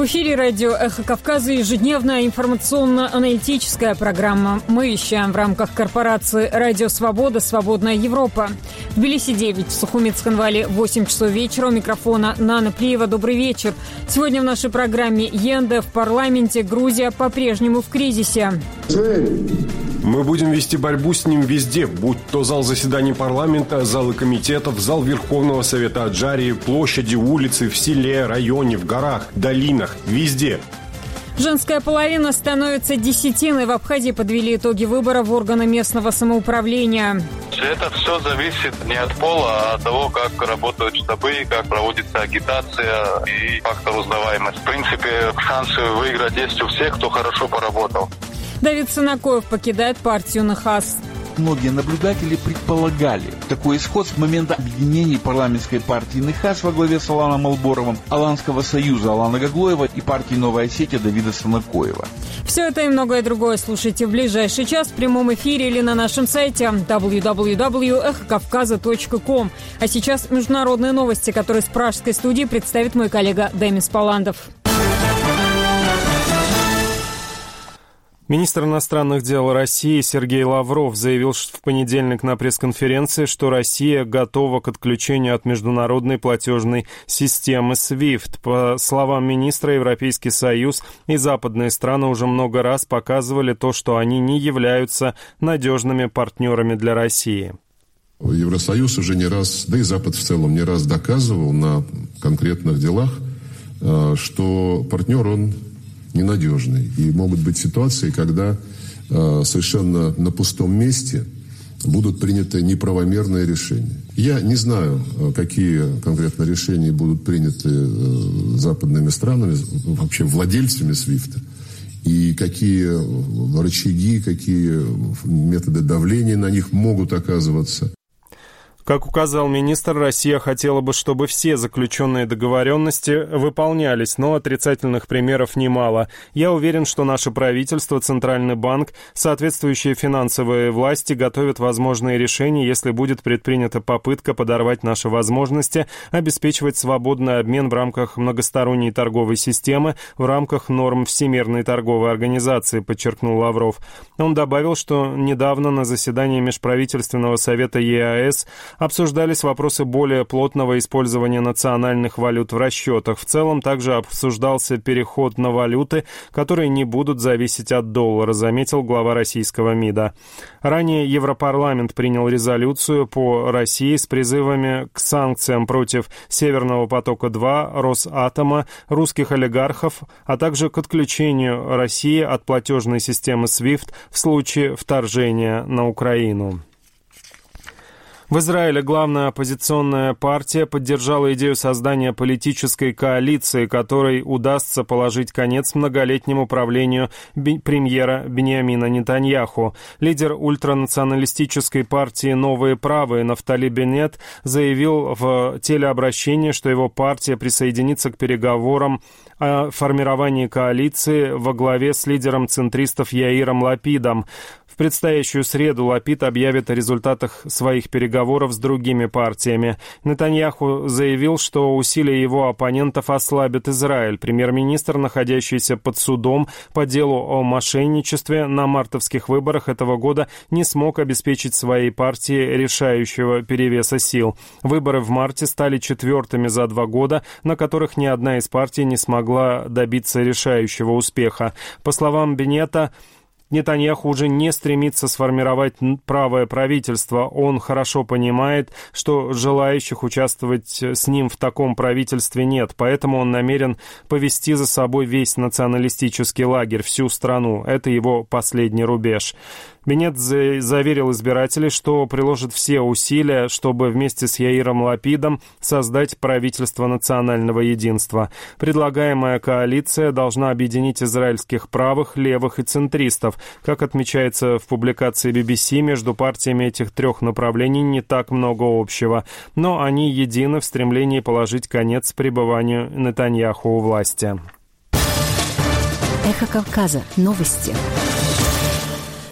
В эфире радио «Эхо Кавказа» ежедневная информационно-аналитическая программа. Мы вещаем в рамках корпорации «Радио Свобода. Свободная Европа». В Тбилиси 9, в Сухумит Сханвале 8 часов вечера. У микрофона Нана Плиева. Добрый вечер. Сегодня в нашей программе Енде в парламенте. Грузия по-прежнему в кризисе. Мы будем вести борьбу с ним везде, будь то зал заседаний парламента, залы комитетов, зал Верховного Совета Аджарии, площади, улицы, в селе, районе, в горах, долинах, везде. Женская половина становится десятиной. В Абхазии подвели итоги выборов в органы местного самоуправления. Это все зависит не от пола, а от того, как работают штабы, как проводится агитация и фактор узнаваемости. В принципе, шансы выиграть есть у всех, кто хорошо поработал. Давид Сынакоев покидает партию НХАС. Многие наблюдатели предполагали такой исход с момента объединений парламентской партии НХАС во главе с Аланом Алборовым, Аланского союза Алана Гаглоева и партии «Новая Осетия» Давида Сынакоева. Все это и многое другое слушайте в ближайший час в прямом эфире или на нашем сайте www.эхокавказа.ком. А сейчас международные новости, которые с пражской студии представит мой коллега Демис Паландов. Министр иностранных дел России Сергей Лавров заявил в понедельник на пресс-конференции, что Россия готова к отключению от международной платежной системы SWIFT. По словам министра, Европейский Союз и западные страны уже много раз показывали то, что они не являются надежными партнерами для России. Евросоюз уже не раз, да и Запад в целом не раз доказывал на конкретных делах, что партнер он ненадежный. И могут быть ситуации, когда совершенно на пустом месте будут приняты неправомерные решения. Я не знаю, какие конкретно решения будут приняты западными странами, вообще владельцами SWIFT, и какие рычаги, какие методы давления на них могут оказываться. Как указал министр, Россия хотела бы, чтобы все заключенные договоренности выполнялись, но отрицательных примеров немало. Я уверен, что наше правительство, Центральный банк, соответствующие финансовые власти готовят возможные решения, если будет предпринята попытка подорвать наши возможности обеспечивать свободный обмен в рамках многосторонней торговой системы, в рамках норм Всемирной торговой организации, подчеркнул Лавров. Он добавил, что недавно на заседании Межправительственного совета ЕАЭС обсуждались вопросы более плотного использования национальных валют в расчетах. В целом также обсуждался переход на валюты, которые не будут зависеть от доллара, заметил глава российского МИДа. Ранее Европарламент принял резолюцию по России с призывами к санкциям против Северного потока-2, Росатома, русских олигархов, а также к отключению России от платежной системы SWIFT в случае вторжения на Украину. В Израиле главная оппозиционная партия поддержала идею создания политической коалиции, которой удастся положить конец многолетнему правлению премьера Биньямина Нетаньяху. Лидер ультранационалистической партии «Новые правые» Нафтали Беннет заявил в телеобращении, что его партия присоединится к переговорам о формировании коалиции во главе с лидером центристов Яиром Лапидом. В предстоящую среду Лапид объявит о результатах своих переговоров с другими партиями. Нетаньяху заявил, что усилия его оппонентов ослабят Израиль. Премьер-министр, находящийся под судом по делу о мошенничестве на мартовских выборах этого года, не смог обеспечить своей партии решающего перевеса сил. Выборы в марте стали четвертыми за 2 года, на которых ни одна из партий не смогла добиться решающего успеха. По словам Беннета, Нетаньяху уже не стремится сформировать правое правительство. Он хорошо понимает, что желающих участвовать с ним в таком правительстве нет, поэтому он намерен повести за собой весь националистический лагерь, всю страну. Это его последний рубеж. Беннет заверил избирателей, что приложит все усилия, чтобы вместе с Яиром Лапидом создать правительство национального единства. Предлагаемая коалиция должна объединить израильских правых, левых и центристов. Как отмечается в публикации BBC, между партиями этих 3 направлений не так много общего, но они едины в стремлении положить конец пребыванию Нетаньяху у власти. Эхо Кавказа. Новости.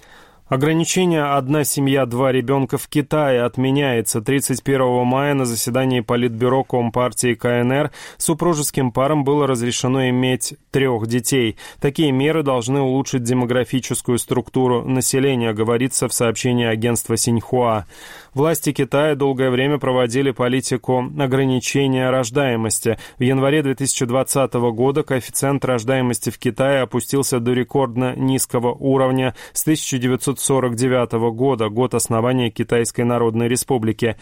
Ограничение «одна семья, два ребенка» в Китае отменяется. 31 мая на заседании Политбюро Компартии КНР супружеским парам было разрешено иметь 3 детей. Такие меры должны улучшить демографическую структуру населения, говорится в сообщении агентства Синьхуа. Власти Китая долгое время проводили политику ограничения рождаемости. В январе 2020 года коэффициент рождаемости в Китае опустился до рекордно низкого уровня с 1949 года, год основания Китайской Народной Республики,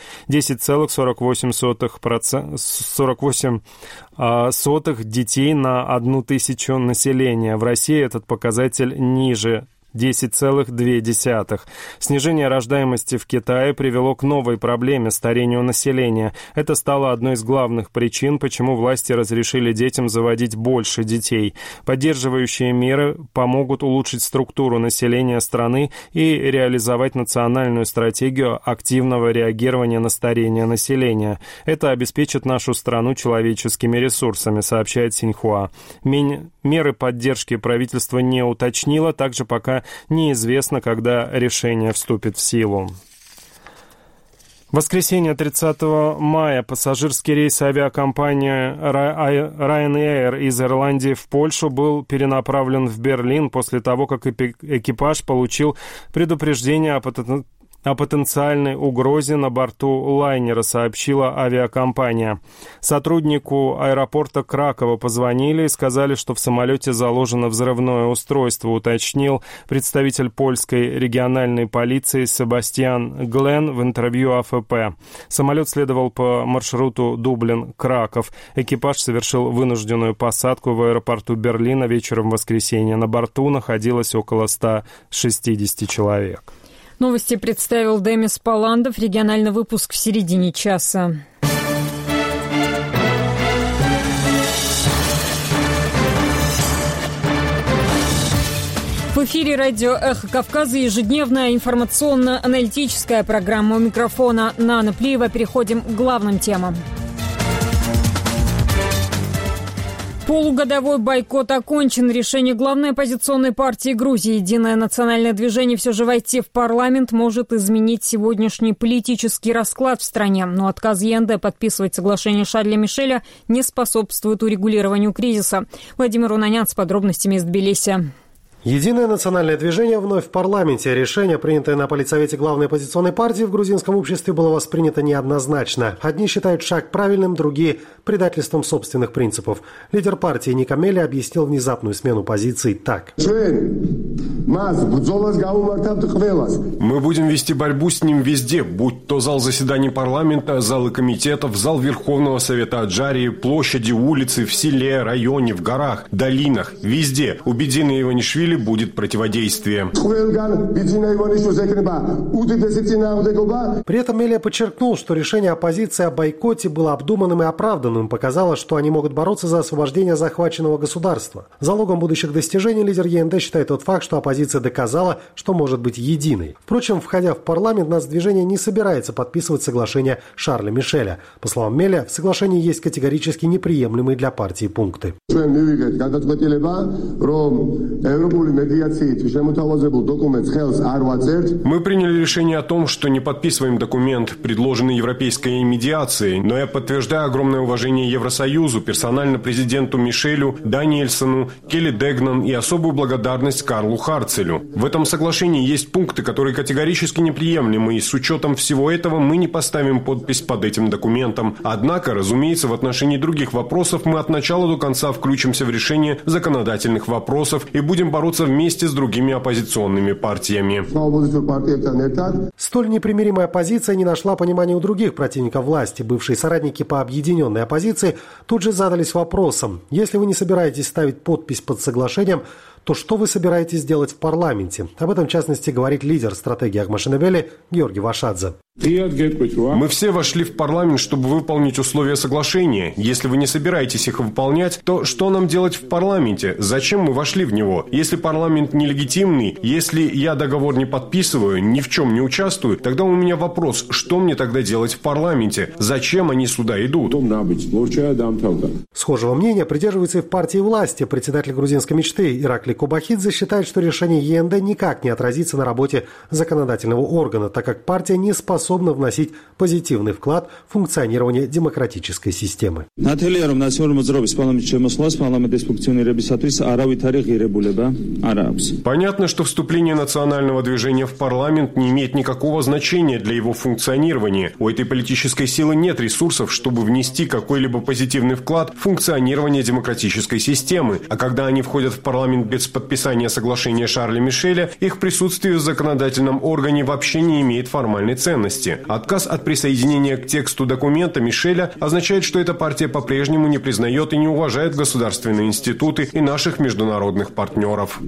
10,48 детей на 1 тысячу населения. В России этот показатель ниже. 10,2. Снижение рождаемости в Китае привело к новой проблеме – старению населения. Это стало одной из главных причин, почему власти разрешили детям заводить больше детей. Поддерживающие меры помогут улучшить структуру населения страны и реализовать национальную стратегию активного реагирования на старение населения. Это обеспечит нашу страну человеческими ресурсами, сообщает Синьхуа. Меры поддержки правительство не уточнило, также пока неизвестно, когда решение вступит в силу. В воскресенье 30 мая пассажирский рейс авиакомпании Ryanair из Ирландии в Польшу был перенаправлен в Берлин после того, как экипаж получил предупреждение о потенциальной угрозе на борту лайнера, сообщила авиакомпания. Сотруднику аэропорта Кракова позвонили и сказали, что в самолете заложено взрывное устройство, уточнил представитель польской региональной полиции Себастьян Глен в интервью АФП. Самолет следовал по маршруту Дублин-Краков. Экипаж совершил вынужденную посадку в аэропорту Берлина вечером в воскресенье. На борту находилось около 160 человек. Новости представил Демис Паландов. Региональный выпуск в середине часа. В эфире радио «Эхо Кавказа» ежедневная информационно-аналитическая программа. У микрофона Нана Плиева. Переходим к главным темам. Полугодовой бойкот окончен. Решение главной оппозиционной партии Грузии «Единое национальное движение» все же войти в парламент может изменить сегодняшний политический расклад в стране. Но отказ ЕНД подписывать соглашение Шарля Мишеля не способствует урегулированию кризиса. Владимир Унанян с подробностями из Тбилиси. Единое национальное движение вновь в парламенте. Решение, принятое на политсовете главной оппозиционной партии в грузинском обществе, было воспринято неоднозначно. Одни считают шаг правильным, другие – предательством собственных принципов. Лидер партии Ника Мели объяснил внезапную смену позиций так. Мы будем вести борьбу с ним везде, будь то зал заседаний парламента, залы комитетов, зал Верховного Совета Аджарии, площади, улицы, в селе, районе, в горах, долинах, везде. У Бедзина Иванишвили будет противодействие. При этом Мелия подчеркнул, что решение оппозиции о бойкоте было обдуманным и оправданным. Показало, что они могут бороться за освобождение захваченного государства. Залогом будущих достижений лидер ЕНД считает тот факт, что оппозиция доказала, что может быть единой. Впрочем, входя в парламент, нацдвижение не собирается подписывать соглашение Шарля Мишеля. По словам Мелия, в соглашении есть категорически неприемлемые для партии пункты. Мы приняли решение о том, что не подписываем документ, предложенный европейской медиацией, но я подтверждаю огромное уважение Евросоюзу, персонально президенту Мишелю, Даниэльсону, Келли Дегнан и особую благодарность Карлу Харцелю. В этом соглашении есть пункты, которые категорически неприемлемы, и с учетом всего этого мы не поставим подпись под этим документом. Однако, разумеется, в отношении других вопросов мы от начала до конца включимся в решение законодательных вопросов и будем бороться вместе с другими оппозиционными партиями. Столь непримиримая позиция не нашла понимания у других противников власти. Бывшие соратники по объединенной оппозиции тут же задались вопросом: если вы не собираетесь ставить подпись под соглашением, то что вы собираетесь делать в парламенте? Об этом, в частности, говорит лидер стратегии Ахмашинебели Георгий Вашадзе. Мы все вошли в парламент, чтобы выполнить условия соглашения. Если вы не собираетесь их выполнять, то что нам делать в парламенте? Зачем мы вошли в него? Если парламент нелегитимный, если я договор не подписываю, ни в чем не участвую, тогда у меня вопрос, что мне тогда делать в парламенте? Зачем они сюда идут? Схожего мнения придерживается и в партии власти. Председатель грузинской мечты Иракли Кобахидзе считает, что решение ЕНД никак не отразится на работе законодательного органа, так как партия не способна вносить позитивный вклад в функционирование демократической системы. Понятно, что вступление национального движения в парламент не имеет никакого значения для его функционирования. У этой политической силы нет ресурсов, чтобы внести какой-либо позитивный вклад в функционирование демократической системы. А когда они входят в парламент без подписания соглашения Шарля Мишеля, их присутствие в законодательном органе вообще не имеет формальной ценности. Отказ от присоединения к тексту документа Мишеля означает, что эта партия по-прежнему не признает и не уважает государственные институты и наших международных партнеров.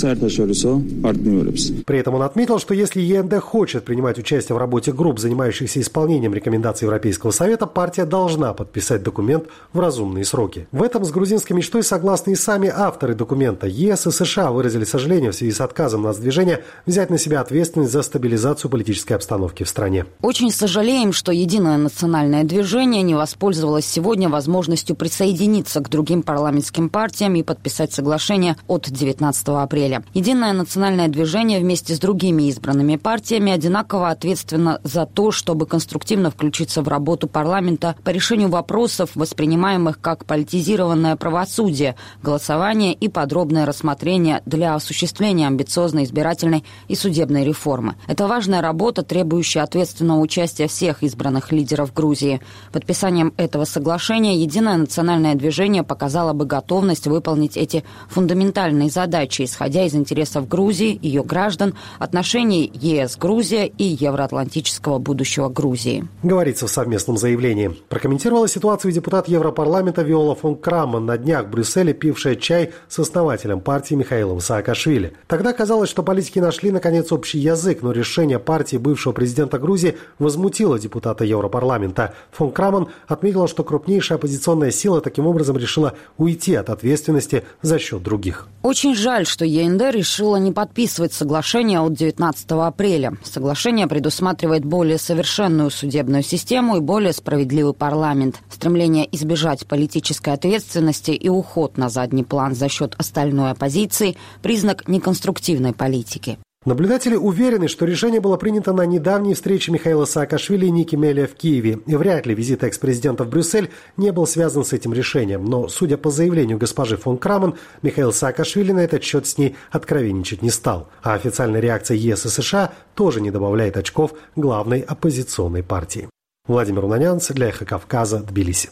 При этом он отметил, что если ЕНД хочет принимать участие в работе групп, занимающихся исполнением рекомендаций Европейского совета, партия должна подписать документ в разумные сроки. В этом с грузинской мечтой согласны и сами авторы документа. ЕС и США выразили сожаление в связи с отказом нацдвижения взять на себя ответственность за стабилизацию политической обстановки в стране. Очень сожалеем, что Единое национальное движение не воспользовалось сегодня возможностью присоединиться к другим парламентским партиям и подписать соглашение от 19 апреля. Единое национальное движение вместе с другими избранными партиями одинаково ответственно за то, чтобы конструктивно включиться в работу парламента по решению вопросов, воспринимаемых как политизированное правосудие, голосование и подробное рассмотрение для осуществления амбициозной избирательной и судебной реформы. Это важная работа, требующая ответственного участия всех избранных лидеров Грузии. Подписанием этого соглашения Единое национальное движение показало бы готовность выполнить эти фундаментальные задачи, исходя из интересов Грузии, ее граждан, отношений ЕС-Грузия и евроатлантического будущего Грузии. Говорится в совместном заявлении. Прокомментировала ситуацию депутат Европарламента Виола фон Крамон, на днях в Брюсселе пившая чай с основателем партии Михаилом Саакашвили. Тогда казалось, что политики нашли наконец общий язык, но решение партии бывшего президента Грузии возмутило депутата Европарламента. Фон Крамон отметила, что крупнейшая оппозиционная сила таким образом решила уйти от ответственности за счет других. Очень жаль, что ЕНД решила не подписывать соглашение от 19 апреля. Соглашение предусматривает более совершенную судебную систему и более справедливый парламент. Стремление избежать политической ответственности и уход на задний план за счет остальной оппозиции – признак неконструктивной политики. Наблюдатели уверены, что решение было принято на недавней встрече Михаила Саакашвили и Ники Мелия в Киеве. И вряд ли визит экс-президента в Брюссель не был связан с этим решением. Но, судя по заявлению госпожи фон Крамон, Михаил Саакашвили на этот счет с ней откровенничать не стал. А официальная реакция ЕС и США тоже не добавляет очков главной оппозиционной партии. Владимир Унанянц для «Эхо Кавказа», Тбилиси.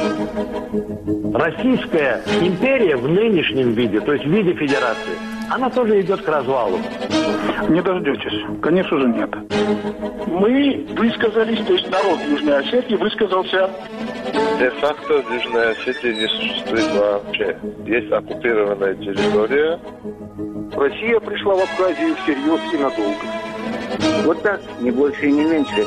Российская империя в нынешнем виде, то есть в виде федерации, она тоже идет к развалу. Не дождетесь. Конечно же, нет. Мы высказались, то есть народ Южной Осетии высказался. Де-факто Южная Осетия не существует вообще. Есть оккупированная территория. Россия пришла в Абхазию всерьез и надолго. Вот так, не больше и не меньше.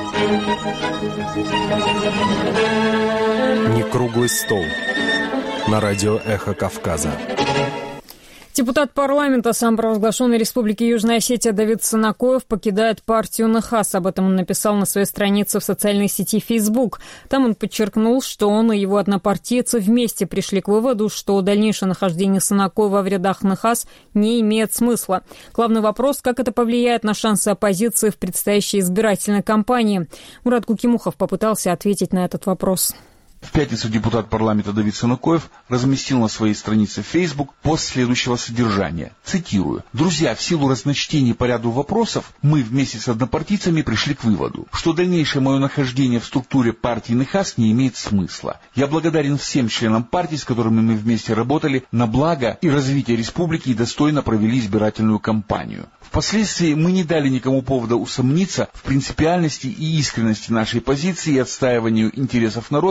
Не круглый стол. На радио «Эхо Кавказа». Депутат парламента самопровозглашенной Республики Южная Осетия Давид Санакоев покидает партию НХАС. Об этом он написал на своей странице в социальной сети Facebook. Там он подчеркнул, что он и его однопартийцы вместе пришли к выводу, что дальнейшее нахождение Санакоева в рядах НХАС не имеет смысла. Главный вопрос, как это повлияет на шансы оппозиции в предстоящей избирательной кампании. Мурат Кукимухов попытался ответить на этот вопрос. В пятницу депутат парламента Давид Санакоев разместил на своей странице в Facebook пост следующего содержания. Цитирую. «Друзья, в силу разночтений по ряду вопросов, мы вместе с однопартийцами пришли к выводу, что дальнейшее мое нахождение в структуре партии НХАС не имеет смысла. Я благодарен всем членам партии, с которыми мы вместе работали на благо и развитие республики и достойно провели избирательную кампанию. Впоследствии мы не дали никому повода усомниться в принципиальности и искренности нашей позиции и отстаиванию интересов народа и республики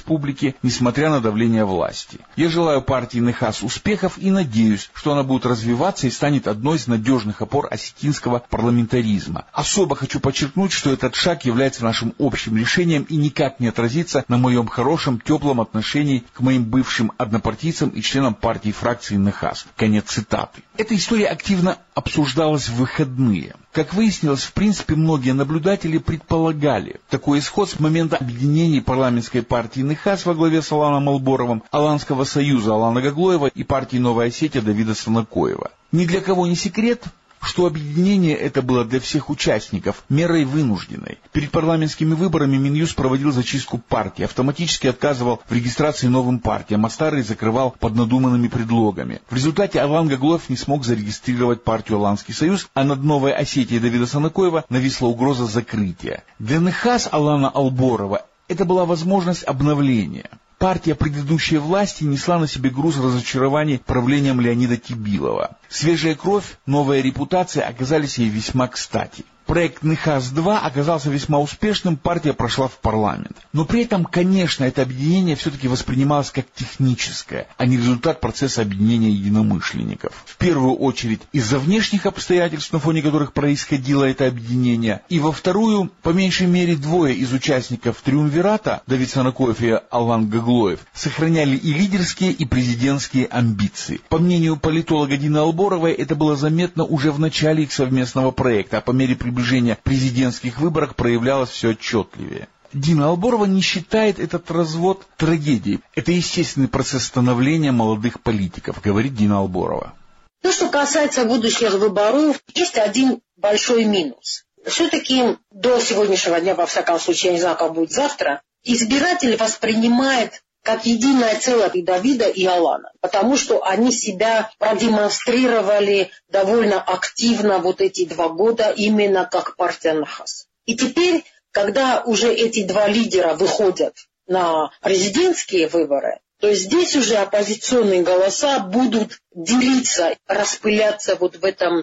республики, несмотря на давление власти. Я желаю партии Нехас успехов и надеюсь, что она будет развиваться и станет одной из надежных опор осетинского парламентаризма. Особо хочу подчеркнуть, что этот шаг является нашим общим решением и никак не отразится на моем хорошем, теплом отношении к моим бывшим однопартийцам и членам партии фракции Нехас. Конец цитаты. Эта история активно обсуждалась в выходные. Как выяснилось, в принципе, многие наблюдатели предполагали такой исход с момента объединений парламентской партии Нехас во главе с Аланом Алборовым, Аланского союза Алана Гаглоева и партии Новая Осетия Давида Станакоева. Ни для кого не секрет, что объединение это было для всех участников мерой вынужденной. Перед парламентскими выборами Минюст проводил зачистку партий, автоматически отказывал в регистрации новым партиям, а старые закрывал под надуманными предлогами. В результате Алан Гаглоев не смог зарегистрировать партию Аланский союз, а над Новой Осетией Давида Станакоева нависла угроза закрытия. Для Нехас Алана Алборова это была возможность обновления. Партия предыдущей власти несла на себе груз разочарований правлением Леонида Кибилова. Свежая кровь, новая репутация оказались ей весьма кстати. Проект Нехас-2 оказался весьма успешным, партия прошла в парламент. Но при этом, конечно, это объединение все-таки воспринималось как техническое, а не результат процесса объединения единомышленников. В первую очередь из-за внешних обстоятельств, на фоне которых происходило это объединение, и во вторую, по меньшей мере, двое из участников триумвирата, Давид Станакоев и Алан Гаглоев, сохраняли и лидерские, и президентские амбиции. По мнению политолога Дины Алборовой, это было заметно уже в начале их совместного проекта, а по мере приближения президентских выборов проявлялось все отчетливее. Дина Алборова не считает этот развод трагедией. Это естественный процесс становления молодых политиков, говорит Дина Алборова. То, что касается будущих выборов, есть один большой минус. Все-таки до сегодняшнего дня, во всяком случае, я не знаю, как будет завтра, избиратель воспринимает как единое целое и Давида, и Алана. Потому что они себя продемонстрировали довольно активно вот эти 2 года именно как партия Нехас. И теперь, когда уже эти 2 лидера выходят на президентские выборы, то здесь уже оппозиционные голоса будут делиться, распыляться вот в этом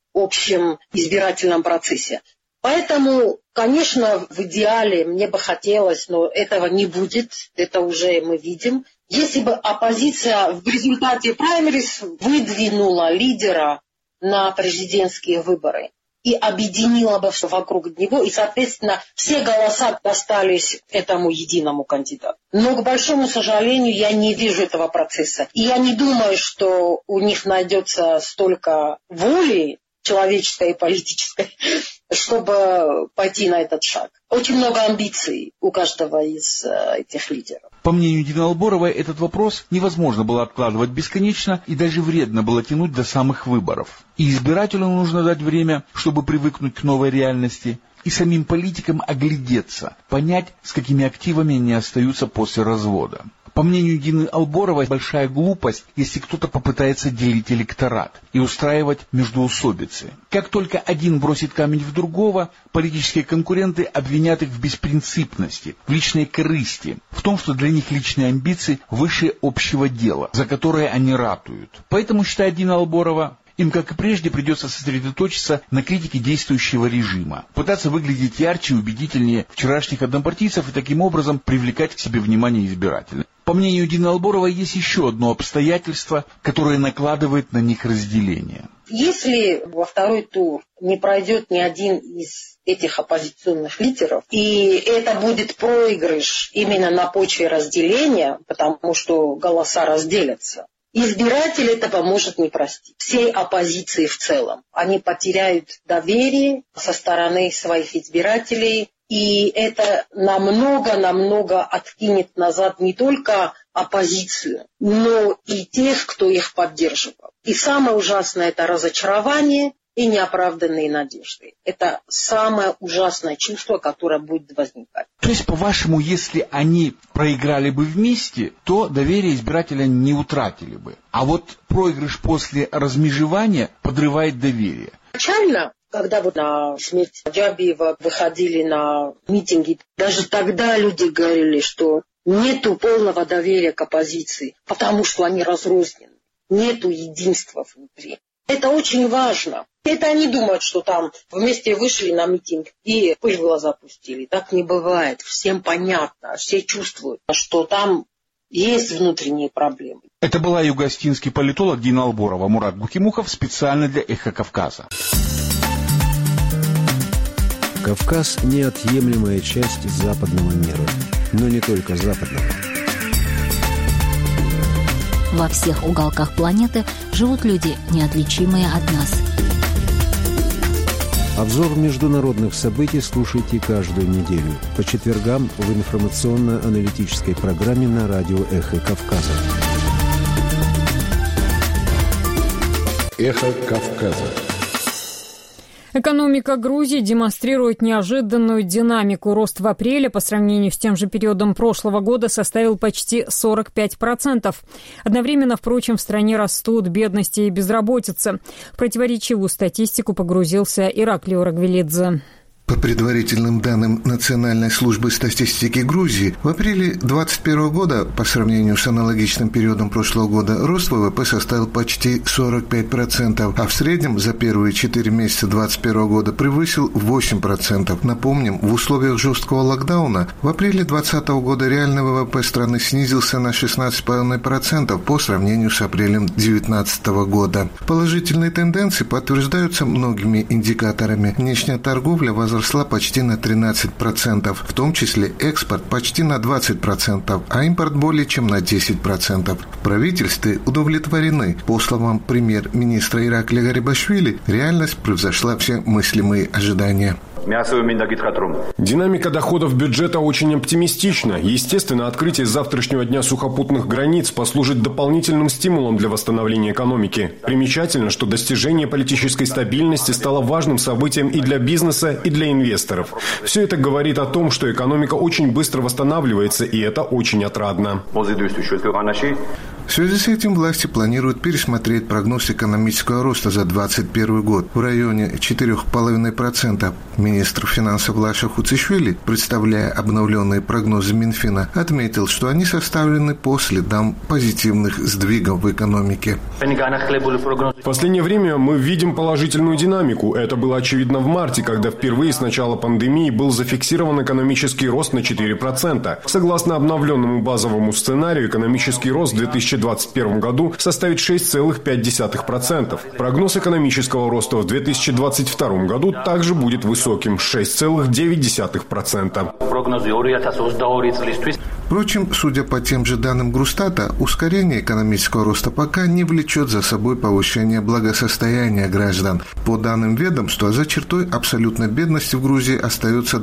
общем избирательном процессе. Поэтому, конечно, в идеале мне бы хотелось, но этого не будет, это уже мы видим. Если бы оппозиция в результате праймерис выдвинула лидера на президентские выборы и объединила бы все вокруг него, и, соответственно, все голоса достались этому единому кандидату. Но, к большому сожалению, я не вижу этого процесса. И я не думаю, что у них найдется столько воли человеческой и политической, чтобы пойти на этот шаг. Очень много амбиций у каждого из этих лидеров. По мнению Дины Алборовой, этот вопрос невозможно было откладывать бесконечно и даже вредно было тянуть до самых выборов. И избирателю нужно дать время, чтобы привыкнуть к новой реальности, и самим политикам оглядеться, понять, с какими активами они остаются после развода. По мнению Дины Алборовой, большая глупость, если кто-то попытается делить электорат и устраивать междоусобицы. Как только один бросит камень в другого, политические конкуренты обвинят их в беспринципности, в личной корысти, в том, что для них личные амбиции выше общего дела, за которое они ратуют. Поэтому, считает Дина Алборова, им, как и прежде, придется сосредоточиться на критике действующего режима, пытаться выглядеть ярче и убедительнее вчерашних однопартийцев и таким образом привлекать к себе внимание избирателей. По мнению Дины Алборовой, есть еще одно обстоятельство, которое накладывает на них разделение. Если во второй тур не пройдет ни один из этих оппозиционных лидеров, и это будет проигрыш именно на почве разделения, потому что голоса разделятся, избиратель этого может не простить. Всей оппозиции в целом. Они потеряют доверие со стороны своих избирателей, и это намного откинет назад не только оппозицию, но и тех, кто их поддерживал. И самое ужасное – это разочарование и неоправданные надежды. Это самое ужасное чувство, которое будет возникать. То есть, по-вашему, если они проиграли бы вместе, то доверие избирателя не утратили бы. А вот проигрыш после размежевания подрывает доверие. Начально, когда вот на смерть Джабиева выходили на митинги, даже тогда люди говорили, что нету полного доверия к оппозиции, потому что они разрознены. Нету единства внутри. Это очень важно. Это они думают, что там вместе вышли на митинг и пыль в глаза пустили. Так не бывает. Всем понятно, все чувствуют, что там есть внутренние проблемы. Это была юго-остинский политолог Дина Алборова. Мурат Бухимухов специально для «Эхо Кавказа». Кавказ – неотъемлемая часть западного мира, но не только западного. Во всех уголках планеты живут люди, неотличимые от нас. Обзор международных событий слушайте каждую неделю по четвергам в информационно-аналитической программе на радио «Эхо Кавказа». «Эхо Кавказа». Экономика Грузии демонстрирует неожиданную динамику. Рост в апреле по сравнению с тем же периодом прошлого года составил почти 45%. Одновременно, впрочем, в стране растут бедность и безработица. В противоречивую статистику погрузился Ираклио Рагвелидзе. По предварительным данным Национальной службы статистики Грузии, в апреле 2021 года, по сравнению с аналогичным периодом прошлого года, рост ВВП составил почти 45%, а в среднем за первые 4 месяца 2021 года превысил 8%. Напомним, в условиях жесткого локдауна в апреле 2020 года реальный ВВП страны снизился на 16,5% по сравнению с апрелем 2019 года. Положительные тенденции подтверждаются многими индикаторами. Внешняя торговля возросла почти на 13%, в том числе экспорт почти на 20%, а импорт более чем на 10%. В правительстве удовлетворены. По словам премьер-министра Ираклия Гарибашвили, реальность превзошла все мыслимые ожидания. Динамика доходов бюджета очень оптимистична. Естественно, открытие завтрашнего дня сухопутных границ послужит дополнительным стимулом для восстановления экономики. Примечательно, что достижение политической стабильности стало важным событием и для бизнеса, и для инвесторов. Все это говорит о том, что экономика очень быстро восстанавливается, и это очень отрадно. В связи с этим власти планируют пересмотреть прогноз экономического роста за 2021 год в районе 4,5%. Министр финансов Лаша Хуцишвили, представляя обновленные прогнозы Минфина, отметил, что они составлены по следам позитивных сдвигов в экономике. В последнее время мы видим положительную динамику. Это было очевидно в марте, когда впервые с начала пандемии был зафиксирован экономический рост на 4%. Согласно обновленному базовому сценарию, экономический рост в 2021 году составит 6,5%. Прогноз экономического роста в 2022 году также будет высоким – 6,9%. Впрочем, судя по тем же данным Грустата, ускорение экономического роста пока не влечет за собой повышение благосостояния граждан. По данным ведомства, за чертой абсолютной бедности в Грузии остается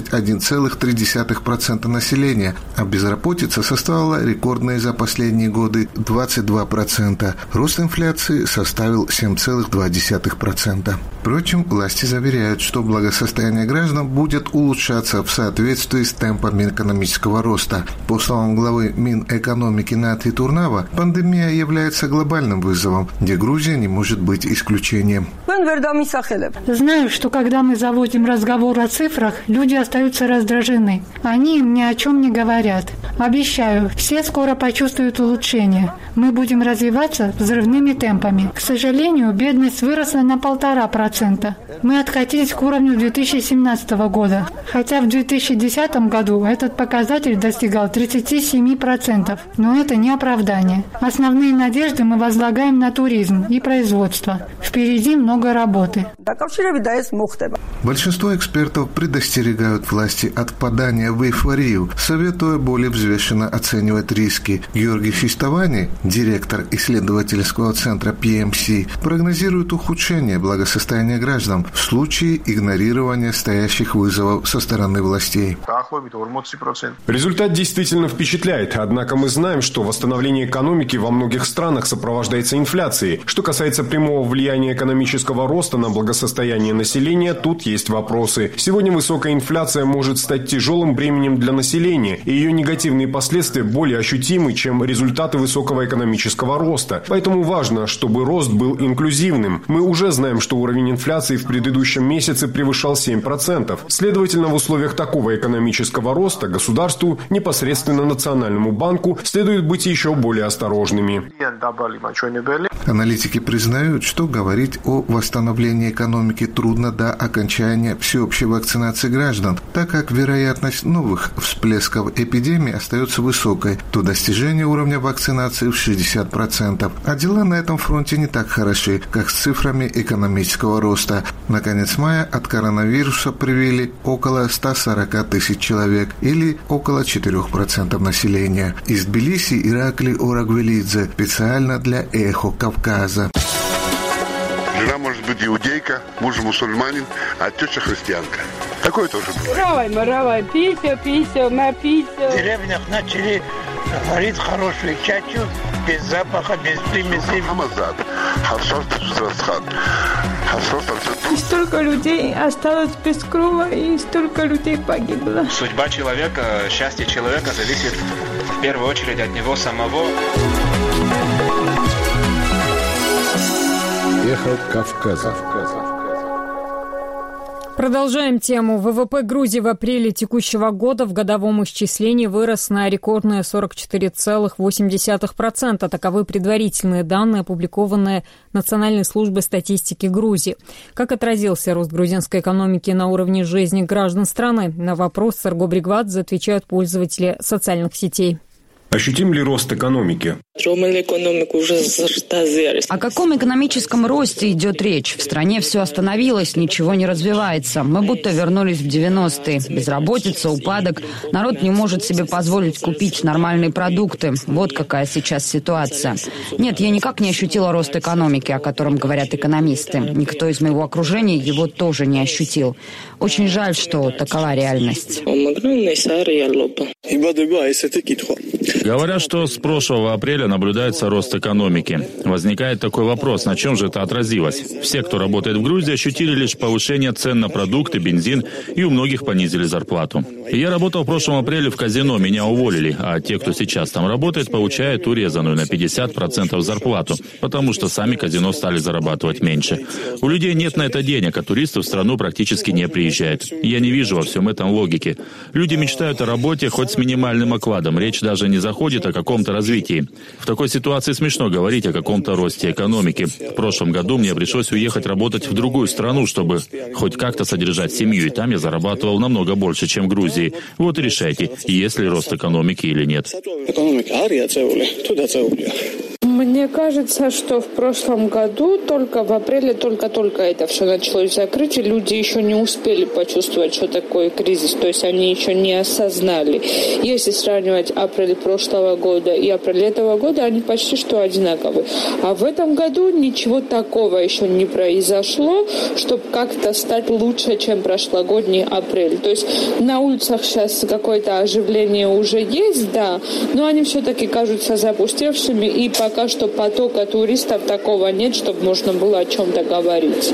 21,3% населения, а безработица составила рекордные за последние годы 22%. Рост инфляции составил 7,2%. Впрочем, власти заверяют, что благосостояние граждан будет улучшаться в соответствии с темпами экономического роста. По словам главы Минэкономики Нати Турнава, пандемия является глобальным вызовом, где Грузия не может быть исключением. Знаю, что когда мы заводим разговор о цифрах, люди остаются раздражены. Они им ни о чем не говорят. Обещаю, все скоро почувствуют улучшение. Мы будем развиваться взрывными темпами. К сожалению, бедность выросла на 1,5%. Мы откатились к уровню 2017 года, хотя в 2010 году этот показатель достигал 37%. Но это не оправдание. Основные надежды мы возлагаем на туризм и производство. Впереди много работы. Большинство экспертов предостерегают власти от впадания в эйфорию, советуя более взвешенно оценивать риски. Георгий Фистовани, директор исследовательского центра PMC, прогнозирует ухудшение благосостояния граждан в случае игнорирования стоящих вызовов со стороны властей. Результат действительно впечатляет, однако мы знаем, что восстановление экономики во многих странах сопровождается инфляцией. Что касается прямого влияния экономического роста на благосостояние населения, тут есть вопросы. Сегодня высокая инфляция может стать тяжелым бременем для населения, и ее негативные последствия более ощутимы, чем результаты высокого экономического роста. Поэтому важно, чтобы рост был инклюзивным. Мы уже знаем, что уровень уровень инфляции в предыдущем месяце превышал 7%. Следовательно, в условиях такого экономического роста государству, непосредственно Национальному банку, следует быть еще более осторожными. Аналитики признают, что говорить о восстановлении экономики трудно до окончания всеобщей вакцинации граждан, так как вероятность новых всплесков эпидемии остается высокой, до достижения уровня вакцинации в 60%. А дела на этом фронте не так хороши, как с цифрами экономического роста. На конец мая от коронавируса привили около 140 тысяч человек, или около 4% населения. Из Тбилиси Иракли Орагвелидзе специально для «Эхо Кавказа». Жена может быть иудейка, муж мусульманин, а теща христианка. Такое тоже бывает. Равай, пися, на пися. В деревнях начали варить хорошую чачу, без запаха, без примесей. И столько людей осталось без крова, и столько людей погибло. Судьба человека, счастье человека зависит в первую очередь от него самого. Эхо Кавказа. Продолжаем тему. ВВП Грузии в апреле текущего года в годовом исчислении вырос на рекордные 44,8%. Таковы предварительные данные, опубликованные Национальной службой статистики Грузии. Как отразился рост грузинской экономики на уровне жизни граждан страны? На вопрос Серго Бригвадзе отвечают пользователи социальных сетей. Ощутим ли рост экономики? О каком экономическом росте идет речь? В стране все остановилось, ничего не развивается. Мы будто вернулись в 90-е. Безработица, упадок. Народ не может себе позволить купить нормальные продукты. Вот какая сейчас ситуация. Нет, я никак не ощутила рост экономики, о котором говорят экономисты. Никто из моего окружения его тоже не ощутил. Очень жаль, что такова реальность. Говорят, что с прошлого апреля наблюдается рост экономики. Возникает такой вопрос, на чем же это отразилось? Все, кто работает в Грузии, ощутили лишь повышение цен на продукты, бензин, и у многих понизили зарплату. Я работал в прошлом апреле в казино, меня уволили, а те, кто сейчас там работает, получают урезанную на 50% зарплату, потому что сами казино стали зарабатывать меньше. У людей нет на это денег, а туристы в страну практически не приезжают. Я не вижу во всем этом логики. Люди мечтают о работе хоть с минимальным окладом, речь даже не заходит о каком-то развитии. В такой ситуации смешно говорить о каком-то росте экономики. В прошлом году мне пришлось уехать работать в другую страну, чтобы хоть как-то содержать семью, и там я зарабатывал намного больше, чем в Грузии. Вот и решайте, есть ли рост экономики или нет. Мне кажется, что в прошлом году, только в апреле, только это все началось закрыть, и люди еще не успели почувствовать, что такое кризис, то есть они еще не осознали. Если сравнивать апрель прошлого года и апрель этого года, они почти что одинаковы. А в этом году ничего такого еще не произошло, чтобы как-то стать лучше, чем прошлогодний апрель. То есть на улицах сейчас какое-то оживление уже есть, да, но они все-таки кажутся запустевшими, и пока что потока туристов такого нет, чтобы можно было о чем-то говорить.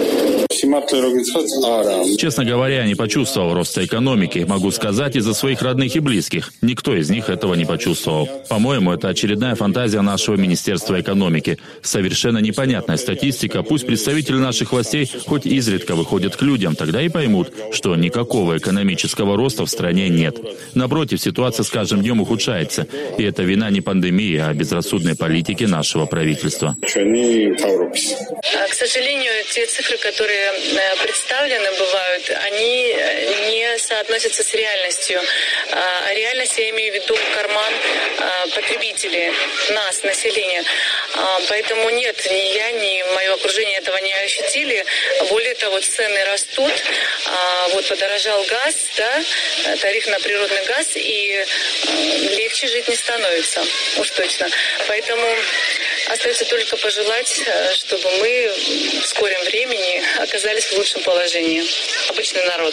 Честно говоря, я не почувствовал роста экономики. Могу сказать, из-за своих родных и близких. Никто из них этого не почувствовал. По-моему, это очередная фантазия нашего Министерства экономики. Совершенно непонятная статистика. Пусть представители наших властей хоть изредка выходят к людям, тогда и поймут, что никакого экономического роста в стране нет. Напротив, ситуация с каждым днем ухудшается. И это вина не пандемии, а безрассудной политики нашего правительства. К сожалению, те цифры, которые представлены бывают, они не соотносятся с реальностью. А реальность я имею в виду карман потребителей, нас, населения. Поэтому нет, ни я, ни мое окружение этого не ощутили. Более того, цены растут. Вот подорожал газ, да, тариф на природный газ, и легче жить не становится, уж точно. Поэтому остается только пожелать, чтобы мы в скором времени оказались в лучшем положении. Обычный народ.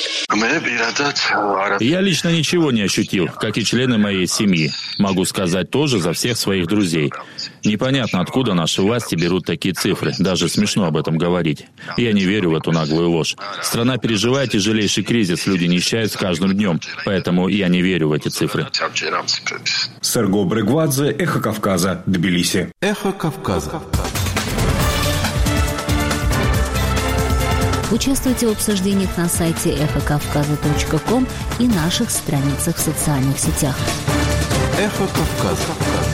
Я лично ничего не ощутил, как и члены моей семьи. Могу сказать тоже за всех своих друзей. Непонятно, откуда наши власти берут такие цифры. Даже смешно об этом говорить. Я не верю в эту наглую ложь. Страна переживает тяжелейший кризис, люди нищают с каждым днем. Поэтому я не верю в эти цифры. Серго Бригвадзе, Эхо Кавказа, Тбилиси. Эхо Кавказа. Участвуйте в обсуждениях на сайте эхокавказа.ком и наших страницах в социальных сетях. Эхо Кавказа.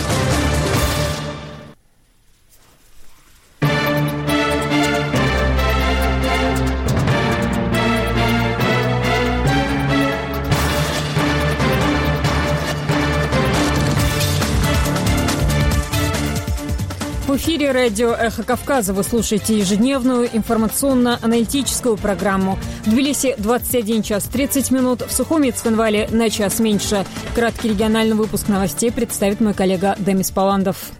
В эфире радио «Эхо Кавказа». Вы слушаете ежедневную информационно-аналитическую программу. В Тбилиси 21 час 30 минут, в Сухуми и Цхинвале на час меньше. Краткий региональный выпуск новостей представит мой коллега Демис Паландов.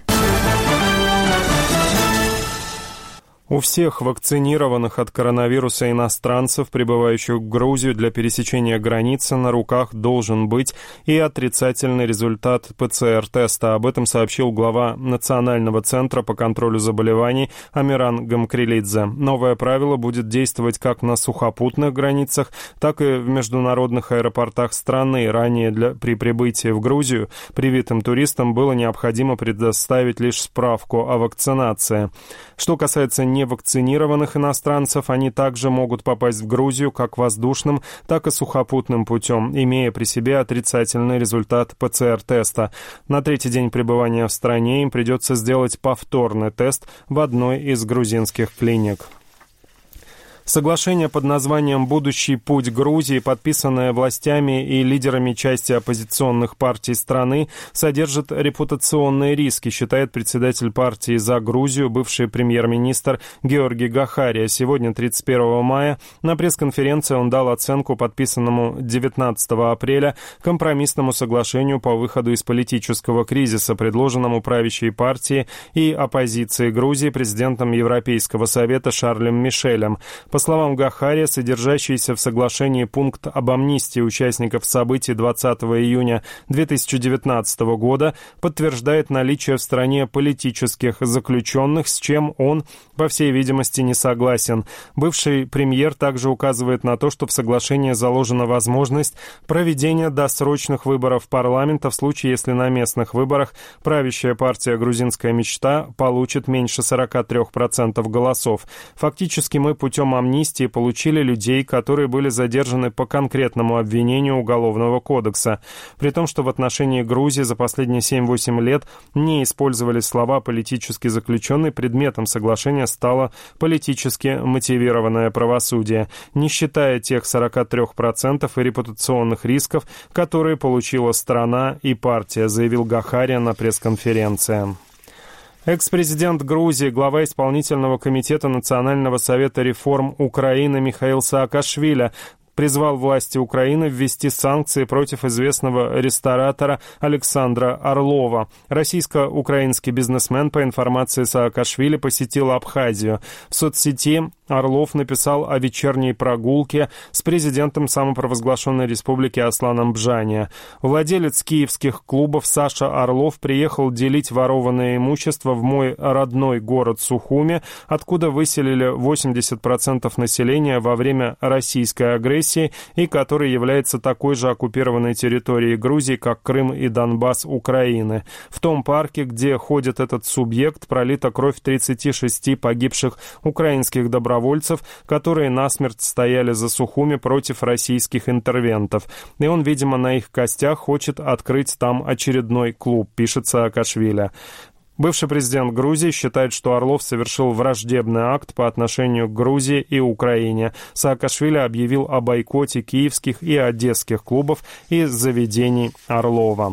У всех вакцинированных от коронавируса иностранцев, прибывающих в Грузию для пересечения границы, на руках должен быть и отрицательный результат ПЦР-теста. Об этом сообщил глава Национального центра по контролю заболеваний Амиран Гамкрилидзе. Новое правило будет действовать как на сухопутных границах, так и в международных аэропортах страны. Ранее при прибытии в Грузию привитым туристам было необходимо предоставить лишь справку о вакцинации. Что касается невакцинированных иностранцев, они также могут попасть в Грузию как воздушным, так и сухопутным путем, имея при себе отрицательный результат ПЦР-теста. На третий день пребывания в стране им придется сделать повторный тест в одной из грузинских клиник. Соглашение под названием «Будущий путь Грузии», подписанное властями и лидерами части оппозиционных партий страны, содержит репутационные риски, считает председатель партии «За Грузию», бывший премьер-министр Георгий Гахария. Сегодня, 31 мая, на пресс-конференции он дал оценку подписанному 19 апреля компромиссному соглашению по выходу из политического кризиса, предложенному правящей партией и оппозицией Грузии президентом Европейского совета Шарлем Мишелем. По словам Гахария, содержащийся в соглашении пункт об амнистии участников событий 20 июня 2019 года подтверждает наличие в стране политических заключенных, с чем он, по всей видимости, не согласен. Бывший премьер также указывает на то, что в соглашении заложена возможность проведения досрочных выборов парламента в случае, если на местных выборах правящая партия «Грузинская мечта» получит меньше 43% голосов. Фактически мы путем амнистии получили людей, которые были задержаны по конкретному обвинению Уголовного кодекса. При том, что в отношении Грузии за последние 7-8 лет не использовались слова «политически заключенный», предметом соглашения стало политически мотивированное правосудие, не считая тех 43% и репутационных рисков, которые получила страна и партия, заявил Гахария на пресс-конференции. Экс-президент Грузии, глава исполнительного комитета Национального совета реформ Украины Михаил Саакашвили призвал власти Украины ввести санкции против известного ресторатора Александра Орлова. Российско-украинский бизнесмен, по информации Саакашвили, посетил Абхазию. В соцсети Орлов написал о вечерней прогулке с президентом самопровозглашенной республики Асланом Бжания. Владелец киевских клубов Саша Орлов приехал делить ворованное имущество в мой родной город Сухуми, откуда выселили 80% населения во время российской агрессии и который является такой же оккупированной территорией Грузии, как Крым и Донбасс Украины. В том парке, где ходит этот субъект, пролита кровь 36 погибших украинских добровольцев, которые насмерть стояли за Сухуми против российских интервентов. И он, видимо, на их костях хочет открыть там очередной клуб, пишет Саакашвили. Бывший президент Грузии считает, что Орлов совершил враждебный акт по отношению к Грузии и Украине. Саакашвили объявил о бойкоте киевских и одесских клубов и заведений Орлова.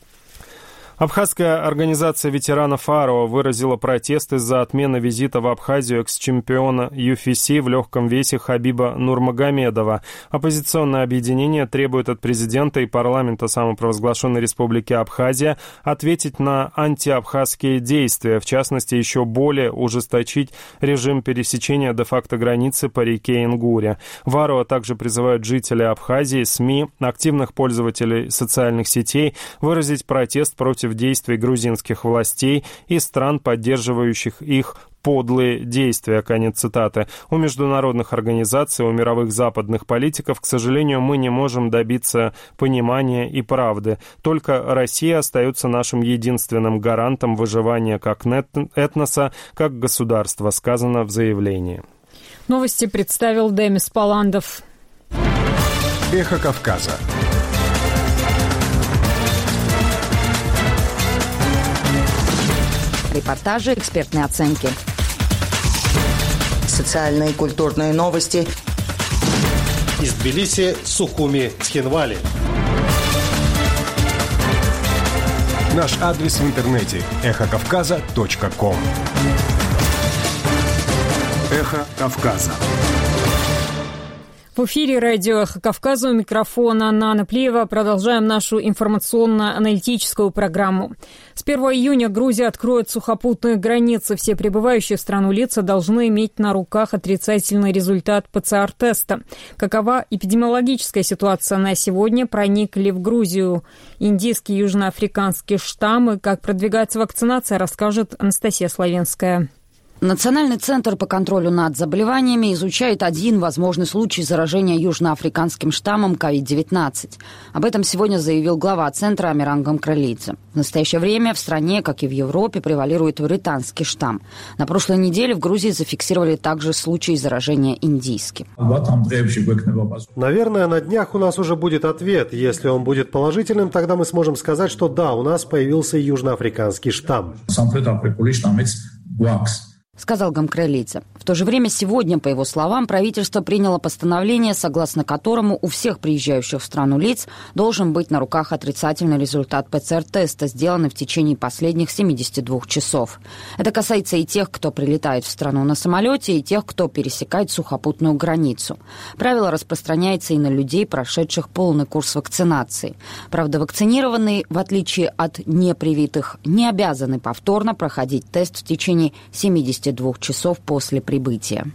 Абхазская организация ветеранов АРО выразила протест из-за отмены визита в Абхазию экс-чемпиона UFC в легком весе Хабиба Нурмагомедова. Оппозиционное объединение требует от президента и парламента самопровозглашенной республики Абхазия ответить на антиабхазские действия, в частности, еще более ужесточить режим пересечения де-факто границы по реке Ингуре. В АРО также призывают жителей Абхазии, СМИ, активных пользователей социальных сетей выразить протест против действий грузинских властей и стран, поддерживающих их подлые действия. Конец цитаты. У международных организаций, у мировых западных политиков, к сожалению, мы не можем добиться понимания и правды. Только Россия остается нашим единственным гарантом выживания как этноса, как государства, сказано в заявлении. Новости представил Демис Паландов. Эхо Кавказа. Репортажи, экспертные оценки. Социальные и культурные новости. Из Тбилиси, Сухуми, Цхинвали. Наш адрес в интернете – эхокавказа.ком. Эхо Кавказа. В эфире радио «Эхо Кавказа», у микрофона Нана Плиева. Продолжаем нашу информационно-аналитическую программу. С 1 июня Грузия откроет сухопутные границы. Все прибывающие в страну лица должны иметь на руках отрицательный результат ПЦР-теста. Какова эпидемиологическая ситуация на сегодня? Проникли в Грузию индийские и южноафриканские штаммы. Как продвигается вакцинация, расскажет Анастасия Славенская. Национальный центр по контролю над заболеваниями изучает один возможный случай заражения южноафриканским штаммом COVID-19. Об этом сегодня заявил глава центра Амиран Гамкралидзе. В настоящее время в стране, как и в Европе, превалирует британский штамм. На прошлой неделе в Грузии зафиксировали также случай заражения индийским. Наверное, на днях у нас уже будет ответ. Если он будет положительным, тогда мы сможем сказать, что да, у нас появился южноафриканский штамм. Сказал Гамкралидзе. В то же время сегодня, по его словам, правительство приняло постановление, согласно которому у всех приезжающих в страну лиц должен быть на руках отрицательный результат ПЦР-теста, сделанный в течение последних 72 часов. Это касается и тех, кто прилетает в страну на самолете, и тех, кто пересекает сухопутную границу. Правило распространяется и на людей, прошедших полный курс вакцинации. Правда, вакцинированные, в отличие от непривитых, не обязаны повторно проходить тест в течение 72 часов после прибытия.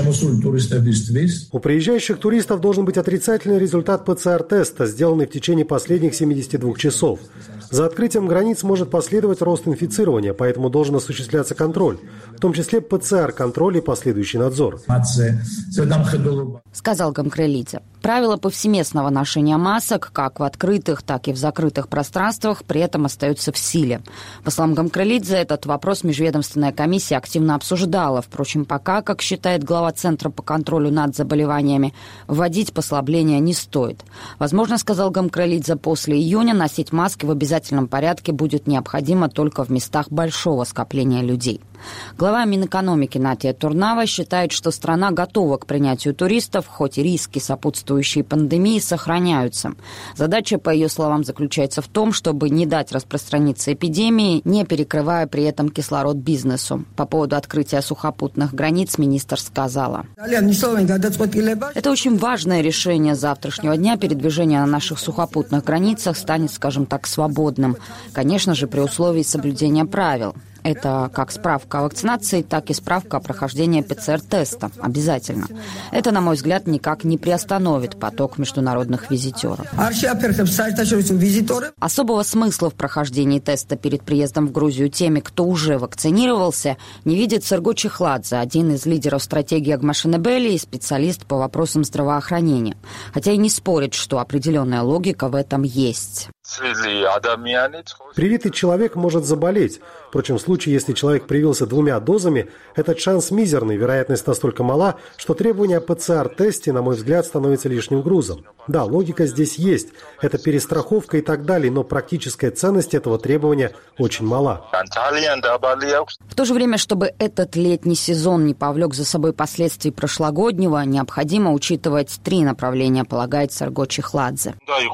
У приезжающих туристов должен быть отрицательный результат ПЦР-теста, сделанный в течение последних 72 часов. За открытием границ может последовать рост инфицирования, поэтому должен осуществляться контроль, в том числе ПЦР-контроль и последующий надзор. Сказал Гамкралидзе. Правила повсеместного ношения масок, как в открытых, так и в закрытых пространствах, при этом остаются в силе. По словам Гамкралидзе, этот вопрос межведомственная комиссия активно обсуждала. Впрочем, пока, как считает глава Центра по контролю над заболеваниями, вводить послабления не стоит. Возможно, сказал Гамкралидзе, после июня носить маски в обязательном порядке будет необходимо только в местах большого скопления людей. Глава Минэкономики Натия Турнава считает, что страна готова к принятию туристов, хоть и риски, сопутствующие пандемии, сохраняются. Задача, по ее словам, заключается в том, чтобы не дать распространиться эпидемии, не перекрывая при этом кислород бизнесу. По поводу открытия сухопутных границ министр сказала: «Это очень важное решение завтрашнего дня. Передвижение на наших сухопутных границах станет, скажем так, свободным. Конечно же, при условии соблюдения правил. Это как справка о вакцинации, так и справка о прохождении ПЦР-теста. Обязательно. Это, на мой взгляд, никак не приостановит поток международных визитеров». Особого смысла в прохождении теста перед приездом в Грузию теми, кто уже вакцинировался, не видит Серго Чехладзе, один из лидеров стратегии Агмашинебели и специалист по вопросам здравоохранения. Хотя и не спорит, что определенная логика в этом есть. Привитый человек может заболеть. Впрочем, в случае, если человек привился 2 дозами, этот шанс мизерный, вероятность настолько мала, что требование о ПЦР-тесте, на мой взгляд, становится лишним грузом. Да, логика здесь есть, это перестраховка и так далее, но практическая ценность этого требования очень мала. В то же время, чтобы этот летний сезон не повлек за собой последствий прошлогоднего, необходимо учитывать 3 направления, полагает Серго Чехладзе.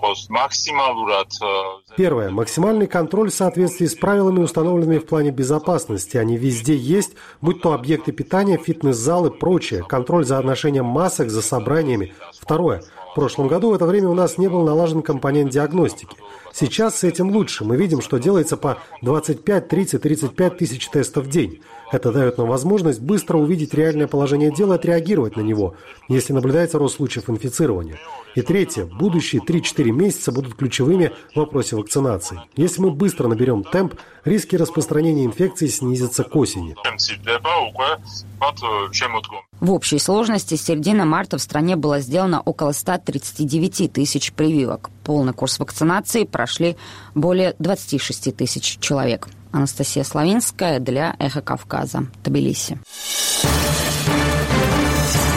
Первое. Максимальный контроль в соответствии с правилами, установленными в плане безопасности. Они везде есть, будь то объекты питания, фитнес-залы и прочее. Контроль за ношением масок, за собраниями. Второе. В прошлом году в это время у нас не был налажен компонент диагностики. Сейчас с этим лучше. Мы видим, что делается по 25, 30, 35 тысяч тестов в день. Это дает нам возможность быстро увидеть реальное положение дела и отреагировать на него, если наблюдается рост случаев инфицирования. И третье. Будущие 3-4 месяца будут ключевыми в вопросе вакцинации. Если мы быстро наберем темп, риски распространения инфекции снизятся к осени. В общей сложности с середины марта в стране было сделано около 139 тысяч прививок. Полный курс вакцинации прошли более 26 тысяч человек. Анастасия Славинская для «Эхо Кавказа», Тбилиси.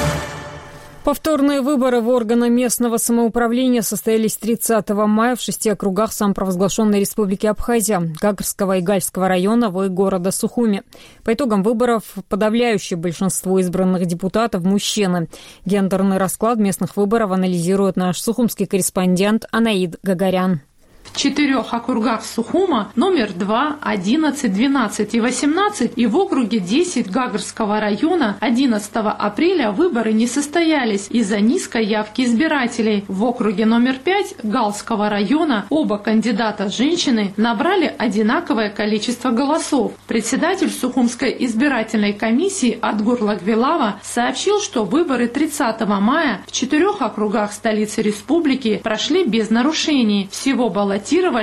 Повторные выборы в органы местного самоуправления состоялись 30 мая в 6 округах самопровозглашенной Республики Абхазия, Гагарского и Гальского районов и города Сухуми. По итогам выборов подавляющее большинство избранных депутатов – мужчины. Гендерный расклад местных выборов анализирует наш сухумский корреспондент Анаид Гагарян. В 4 округах Сухума номер 2, 11, 12 и 18 и в округе 10 Гагарского района 11 апреля выборы не состоялись из-за низкой явки избирателей. В округе номер 5 Галского района оба кандидата женщины набрали одинаковое количество голосов. Председатель Сухумской избирательной комиссии Адгур Лагвилава сообщил, что выборы 30 мая в 4 округах столицы республики прошли без нарушений. Всего баллотировались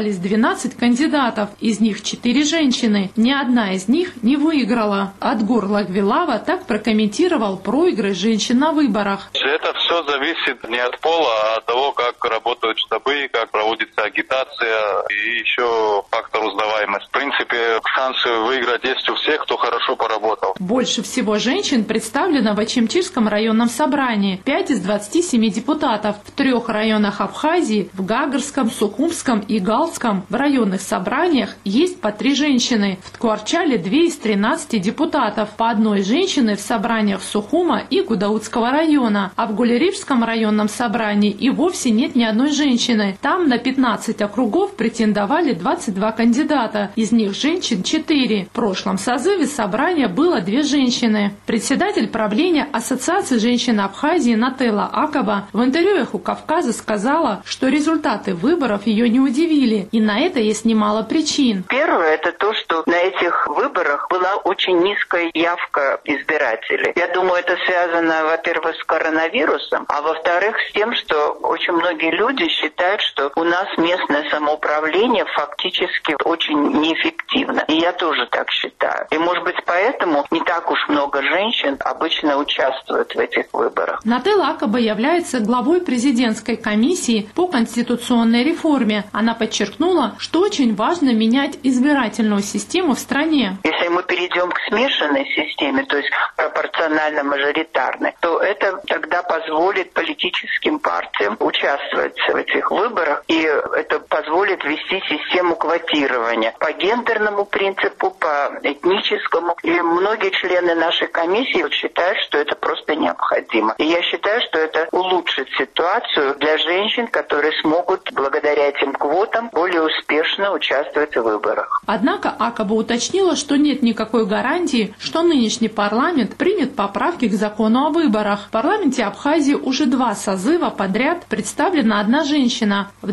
12 кандидатов, из них 4 женщины. Ни одна из них не выиграла. Адгур Лагвилава так прокомментировал проигрыш женщин на выборах. Это все зависит не от пола, а от того, как работают штабы, как проводится агитация и еще фактор узнаваемости. В принципе, шансы выиграть есть у всех, кто хорошо поработал. Больше всего женщин представлено в Ачимчирском районном собрании. 5 из 27 депутатов. В 3 районах Абхазии, в Гагарском, Сухумском и Галском в районных собраниях есть по 3 женщины. В Ткварчале 2 из 13 депутатов. По одной женщины в собраниях Сухума и Гудаутского района. А в Гулерипском районном собрании и вовсе нет ни одной женщины. Там на 15 округов претендовали 22 кандидата. Из них женщин 4. В прошлом созыве собрания было 2 женщины. Председатель правления Ассоциации женщин Абхазии Нателла Акаба в интервью «Эху Кавказа» сказала, что результаты выборов ее не удивили, и на это есть немало причин. Первое – это то, что на этих выборах была очень низкая явка избирателей. Я думаю, это связано, во-первых, с коронавирусом, а во-вторых, с тем, что очень многие люди считают, что у нас местное самоуправление фактически очень неэффективно. И я тоже так считаю. И, может быть, поэтому не так уж много женщин обычно участвуют в этих выборах. Нателла Акаба является главой президентской комиссии по конституционной реформе. Она подчеркнула, что очень важно менять избирательную систему в стране. Если мы перейдем к смешанной системе, то есть пропорционально-мажоритарной, то это тогда позволит политическим партиям участвовать в этих выборах, и это позволит ввести систему квотирования по гендерному принципу, по этническому. И многие члены нашей комиссии считают, что это просто необходимо. И я считаю, что это улучшит ситуацию для женщин, которые смогут благодаря этим квотам более успешно участвовать в выборах. Однако Акаба уточнила, что нет никакой гарантии, что нынешний парламент примет поправки к закону о выборах. В парламенте Абхазии уже 2 созыва подряд представлена одна женщина. В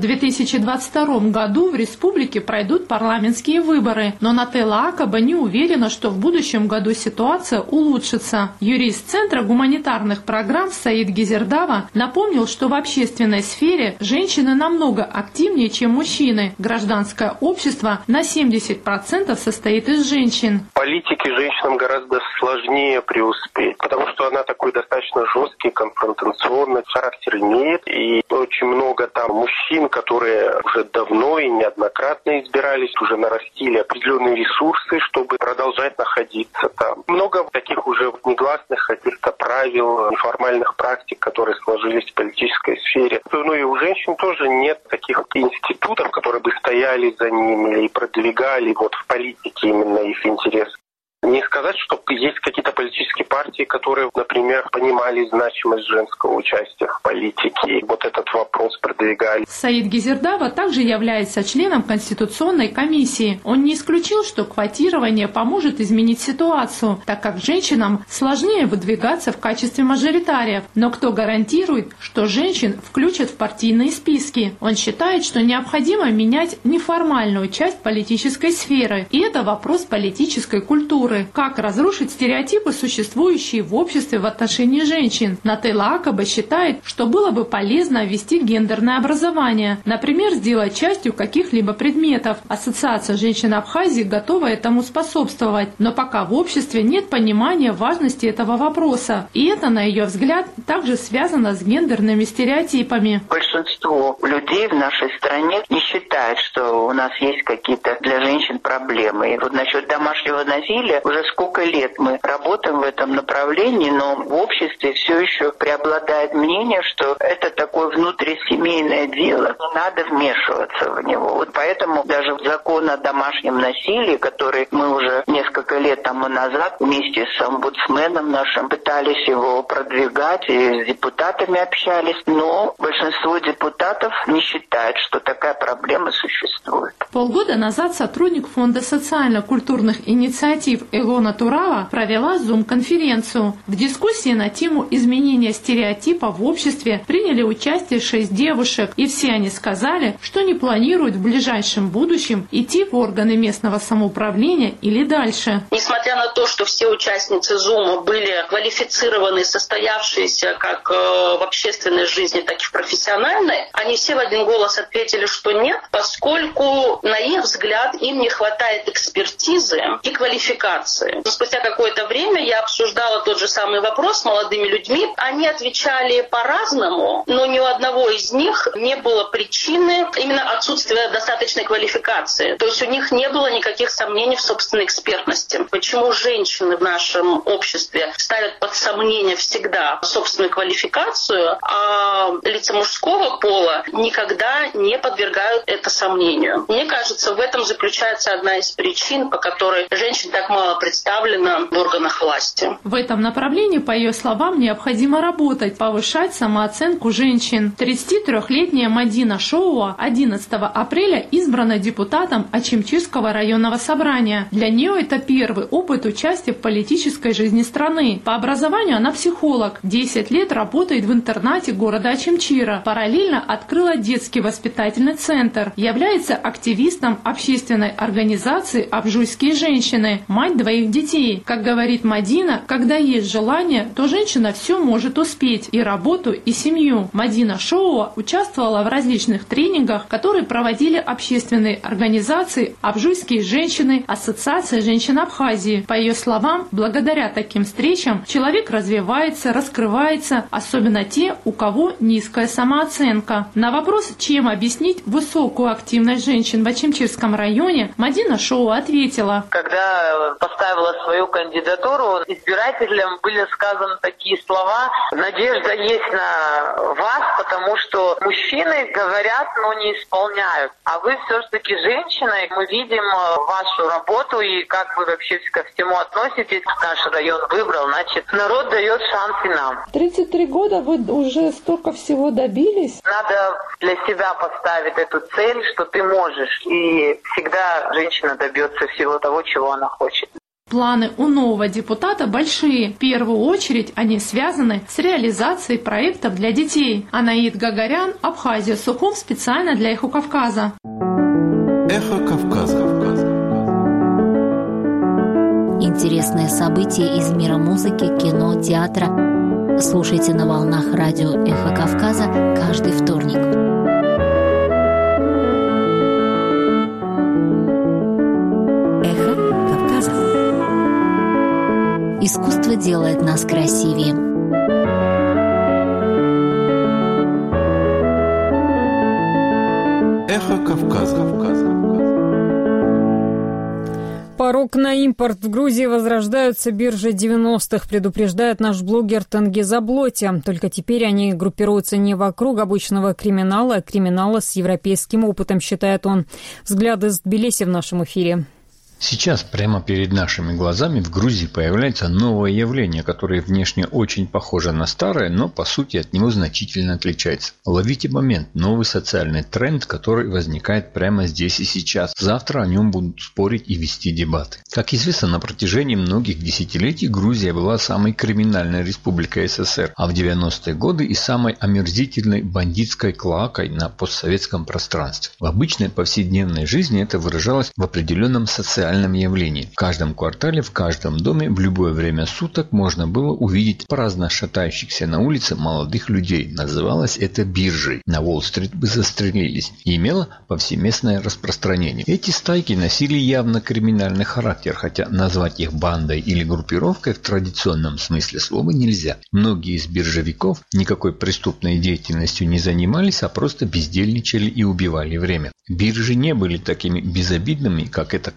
2022 году в республике пройдут парламентские выборы, но Нателла Акаба не уверена, что в будущем году ситуация улучшится. Юрист Центра гуманитарных программ Саид Гизердава напомнил, что в общественной сфере женщины намного активнее, чем мужчины. Гражданское общество на 70% состоит из женщин. В политике женщинам гораздо сложнее преуспеть, потому что она такой достаточно жесткий, конфронтационный характер имеет. И очень много там мужчин, которые уже давно и неоднократно избирались, уже нарастили определенные ресурсы, чтобы продолжать находиться там. Много таких уже негласных каких-то правил, неформальных практик, которые сложились в политической сфере. Ну и у женщин тоже нет таких институтов, которые бы стояли за ними и продвигали вот в политике именно их интересы. Не сказать, что есть какие-то политические партии, которые, например, понимали значимость женского участия в политике, и вот этот вопрос продвигали. Саид Гизердава также является членом Конституционной комиссии. Он не исключил, что квотирование поможет изменить ситуацию, так как женщинам сложнее выдвигаться в качестве мажоритариев. Но кто гарантирует, что женщин включат в партийные списки? Он считает, что необходимо менять неформальную часть политической сферы. И это вопрос политической культуры. Как разрушить стереотипы, существующие в обществе в отношении женщин. Нателла Акаба считает, что было бы полезно ввести гендерное образование. Например, сделать частью каких-либо предметов. Ассоциация женщин Абхазии готова этому способствовать. Но пока в обществе нет понимания важности этого вопроса. И это, на ее взгляд, также связано с гендерными стереотипами. Большинство людей в нашей стране не считает, что у нас есть какие-то для женщин проблемы. И вот насчет домашнего насилия уже сколько лет мы работаем в этом направлении, но в обществе все еще преобладает мнение, что это такое внутрисемейное дело, не надо вмешиваться в него. Вот поэтому даже закон о домашнем насилии, который мы уже несколько лет тому назад вместе с омбудсменом нашим пытались его продвигать и с депутатами общались, но большинство депутатов не считает, что такая проблема существует. Полгода назад сотрудник Фонда социально-культурных инициатив Илона Турава провела Zoom-конференцию. В дискуссии на тему изменения стереотипа в обществе приняли участие 6 девушек, и все они сказали, что не планируют в ближайшем будущем идти в органы местного самоуправления или дальше. Несмотря на то, что все участницы Zoom были квалифицированы, состоявшиеся как в общественной жизни, так и в профессиональной, они все в один голос ответили, что нет, поскольку, на их взгляд, им не хватает экспертизы и квалификации. Но спустя какое-то время я обсуждала тот же самый вопрос с молодыми людьми. Они отвечали по-разному, но ни у одного из них не было причины именно отсутствия достаточной квалификации. То есть у них не было никаких сомнений в собственной экспертности. Почему женщины в нашем обществе ставят под сомнение всегда собственную квалификацию, а лица мужского пола никогда не подвергают это сомнению? Мне кажется, в этом заключается одна из причин, по которой женщин так мало представлено в органах власти. В этом направлении, по ее словам, необходимо работать, повышать самооценку женщин. 33-летняя Мадина Шоуа 11 апреля избрана депутатом Очимчирского районного собрания. Для нее это первый опыт участия в политической жизни страны. По образованию она психолог. 10 лет работает в интернате города Очимчира. Параллельно открыла детский воспитательный центр. Является активистом общественной организации «Абжуйские женщины», мать 2 детей. Как говорит Мадина, когда есть желание, то женщина все может успеть, и работу, и семью. Мадина Шоуа участвовала в различных тренингах, которые проводили общественные организации «Абжуйские женщины», Ассоциация женщин Абхазии. По ее словам, благодаря таким встречам человек развивается, раскрывается, особенно те, у кого низкая самооценка. На вопрос, чем объяснить высокую активность женщин в Очимчирском районе, Мадина Шоуа ответила: когда поставила свою кандидатуру, избирателям были сказаны такие слова: надежда есть на вас, потому что мужчины говорят, но не исполняют. А вы все-таки женщина, и мы видим вашу работу и как вы вообще ко всему относитесь. Наш район выбрал, значит, народ дает шанс и нам. 33 года вы уже столько всего добились. Надо для себя поставить эту цель, что ты можешь. И всегда женщина добьется всего того, чего она хочет. Планы у нового депутата большие. В первую очередь они связаны с реализацией проектов для детей. Анаид Гагарян, Абхазия, Сухум, специально для Эхо Кавказа. Эхо Кавказа. Интересные события из мира музыки, кино, театра. Слушайте на волнах радио «Эхо Кавказа» каждый вторник. Эхо Кавказа. Искусство делает нас красивее. Эхо Кавказа. Порог на импорт. В Грузии возрождаются биржи 90-х, предупреждает наш блогер Тенгиз Заблоти. Только теперь они группируются не вокруг обычного криминала, а криминала с европейским опытом, считает он. Взгляд из Тбилиси в нашем эфире. Сейчас прямо перед нашими глазами в Грузии появляется новое явление, которое внешне очень похоже на старое, но по сути от него значительно отличается. Ловите момент, новый социальный тренд, который возникает прямо здесь и сейчас. Завтра о нем будут спорить и вести дебаты. Как известно, на протяжении многих десятилетий Грузия была самой криминальной республикой СССР, а в 90-е годы и самой омерзительной бандитской клоакой на постсоветском пространстве. В обычной повседневной жизни это выражалось в определенном социальном явлении. В каждом квартале, в каждом доме, в любое время суток можно было увидеть праздно шатающихся на улице молодых людей. Называлось это биржей. На Уолл-стрит бы застрелились. И имело повсеместное распространение. Эти стайки носили явно криминальный характер, хотя назвать их бандой или группировкой в традиционном смысле слова нельзя. Многие из биржевиков никакой преступной деятельностью не занимались, а просто бездельничали и убивали время. Биржи не были такими безобидными, как это кажется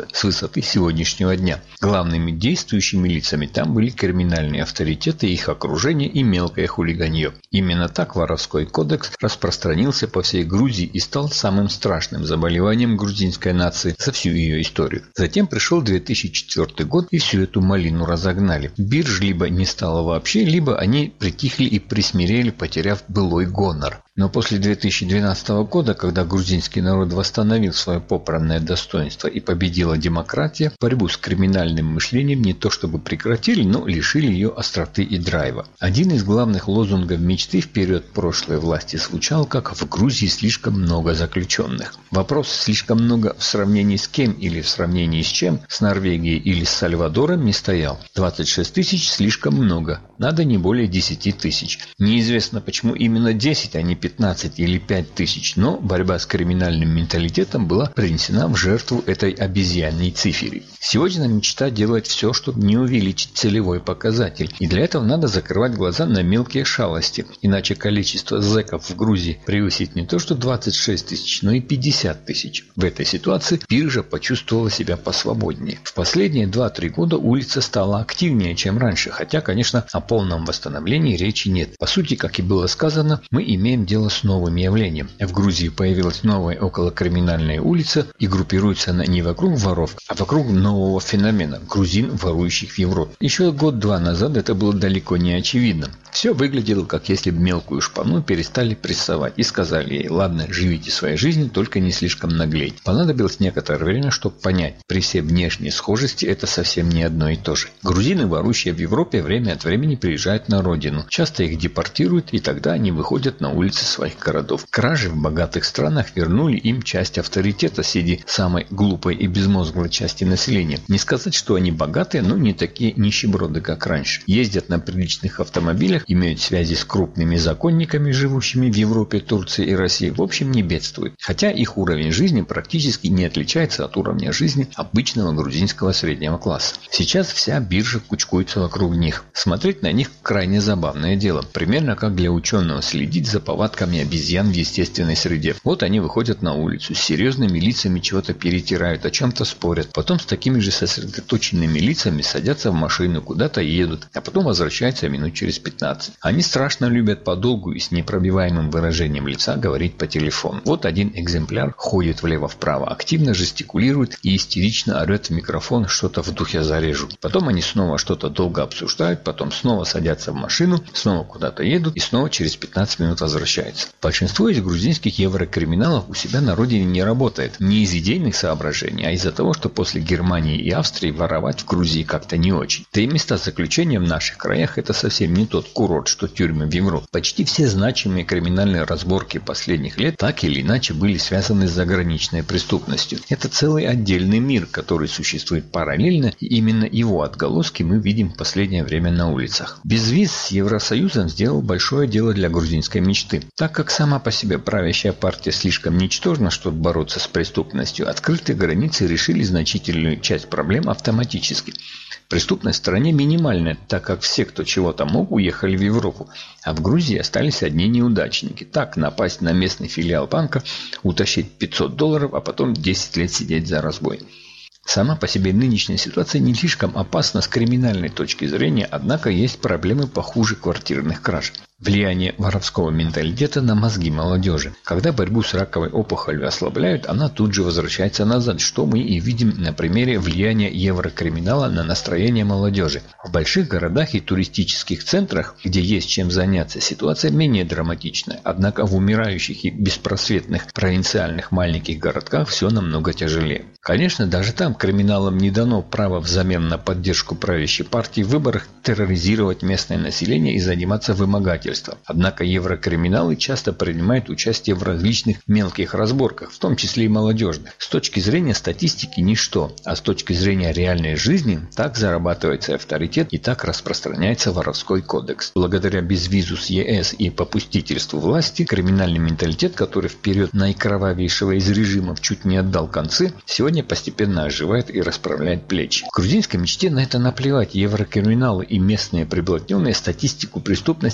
года, с высоты сегодняшнего дня. Главными действующими лицами там были криминальные авторитеты, их окружение и мелкое хулиганье. Именно так воровской кодекс распространился по всей Грузии и стал самым страшным заболеванием грузинской нации за всю ее историю. Затем пришел 2004 год, и всю эту малину разогнали. Бирж либо не стало вообще, либо они притихли и присмирели, потеряв былой гонор. Но после 2012 года, когда грузинский народ восстановил свое попранное достоинство и победила демократия, борьбу с криминальным мышлением не то чтобы прекратили, но лишили ее остроты и драйва. Один из главных лозунгов мечты вперед прошлой власти звучал как «в Грузии слишком много заключенных». Вопрос «слишком много» в сравнении с кем или в сравнении с чем, с Норвегией или с Сальвадором, не стоял. 26 тысяч слишком много, надо не более 10 тысяч. Неизвестно, почему именно 10, а не 15 или 5 тысяч, но борьба с криминальным менталитетом была принесена в жертву этой обезьяньей цифре. Сегодня мечта делает все, чтобы не увеличить целевой показатель, и для этого надо закрывать глаза на мелкие шалости, иначе количество зэков в Грузии превысит не то что 26 тысяч, но и 50 тысяч. В этой ситуации биржа почувствовала себя посвободнее. В последние 2-3 года улица стала активнее, чем раньше, хотя, конечно, о полном восстановлении речи нет. По сути, как и было сказано, мы имеем дело с новым явлением. В Грузии появилась новая околокриминальная улица, и группируется она не вокруг воров, а вокруг нового феномена – грузин, ворующих в Европе. Еще год-два назад это было далеко не очевидно. Все выглядело, как если бы мелкую шпану перестали прессовать и сказали ей: ладно, живите своей жизнью, только не слишком наглеть. Понадобилось некоторое время, чтобы понять, при всей внешней схожести это совсем не одно и то же. Грузины, ворующие в Европе, время от времени приезжают на родину. Часто их депортируют, и тогда они выходят на улицы своих городов. Кражи в богатых странах вернули им часть авторитета среди самой глупой и безмозглой части населения. Не сказать, что они богатые, но не такие нищеброды, как раньше. Ездят на приличных автомобилях, имеют связи с крупными законниками, живущими в Европе, Турции и России, в общем, не бедствуют. Хотя их уровень жизни практически не отличается от уровня жизни обычного грузинского среднего класса. Сейчас вся биржа кучкуется вокруг них. Смотреть на них крайне забавное дело. Примерно как для ученого следить за повадками обезьян в естественной среде. Вот они выходят на улицу, с серьезными лицами чего-то перетирают, о чем-то спорят. Потом с такими же сосредоточенными лицами садятся в машину, куда-то едут, а потом возвращаются минут через 15. Они страшно любят подолгу и с непробиваемым выражением лица говорить по телефону. Вот один экземпляр ходит влево-вправо, активно жестикулирует и истерично орет в микрофон что-то в духе «зарежу». Потом они снова что-то долго обсуждают, потом снова садятся в машину, снова куда-то едут и снова через 15 минут возвращаются. Большинство из грузинских еврокриминалов у себя на родине не работает. Не из идейных соображений, а из-за того, что после Германии и Австрии воровать в Грузии как-то не очень. Да и места заключения в наших краях — это совсем не тот курорт, что тюрьмы в Европе. Почти все значимые криминальные разборки последних лет так или иначе были связаны с заграничной преступностью. Это целый отдельный мир, который существует параллельно, и именно его отголоски мы видим в последнее время на улицах. Безвиз с Евросоюзом сделал большое дело для грузинской мечты. Так как сама по себе правящая партия слишком ничтожна, чтобы бороться с преступностью, открытые границы решили значительную часть проблем автоматически. Преступность в стране минимальная, так как все, кто чего-то мог, уехали в Европу, а в Грузии остались одни неудачники. Так, напасть на местный филиал банка, утащить $500, а потом 10 лет сидеть за разбой. Сама по себе нынешняя ситуация не слишком опасна с криминальной точки зрения, однако есть проблемы похуже квартирных краж. Влияние воровского менталитета на мозги молодежи. Когда борьбу с раковой опухолью ослабляют, она тут же возвращается назад, что мы и видим на примере влияния еврокриминала на настроение молодежи. В больших городах и туристических центрах, где есть чем заняться, ситуация менее драматичная. Однако в умирающих и беспросветных провинциальных маленьких городках все намного тяжелее. Конечно, даже там криминалам не дано право взамен на поддержку правящей партии в выборах терроризировать местное население и заниматься вымогательством. Однако еврокриминалы часто принимают участие в различных мелких разборках, в том числе и молодежных. С точки зрения статистики ничто, а с точки зрения реальной жизни так зарабатывается авторитет и так распространяется воровской кодекс. Благодаря безвизу с ЕС и попустительству власти, криминальный менталитет, который вперед наикровавейшего из режимов чуть не отдал концы, сегодня постепенно оживает и расправляет плечи. В грузинской мечте на это наплевать. Еврокриминалы и местные приблотненные статистику преступности не портят.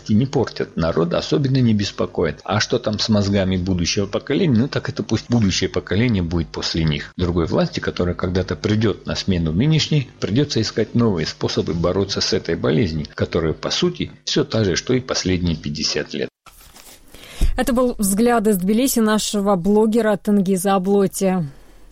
портят народ, особенно не беспокоит. А что там с мозгами будущего поколения? Так это пусть будущее поколение будет после них. Другой власти, которая когда-то придет на смену нынешней, придется искать новые способы бороться с этой болезнью, которая, по сути, все та же, что и последние 50 лет. Это был взгляд из Тбилиси нашего блогера Тенгиза Аблоти.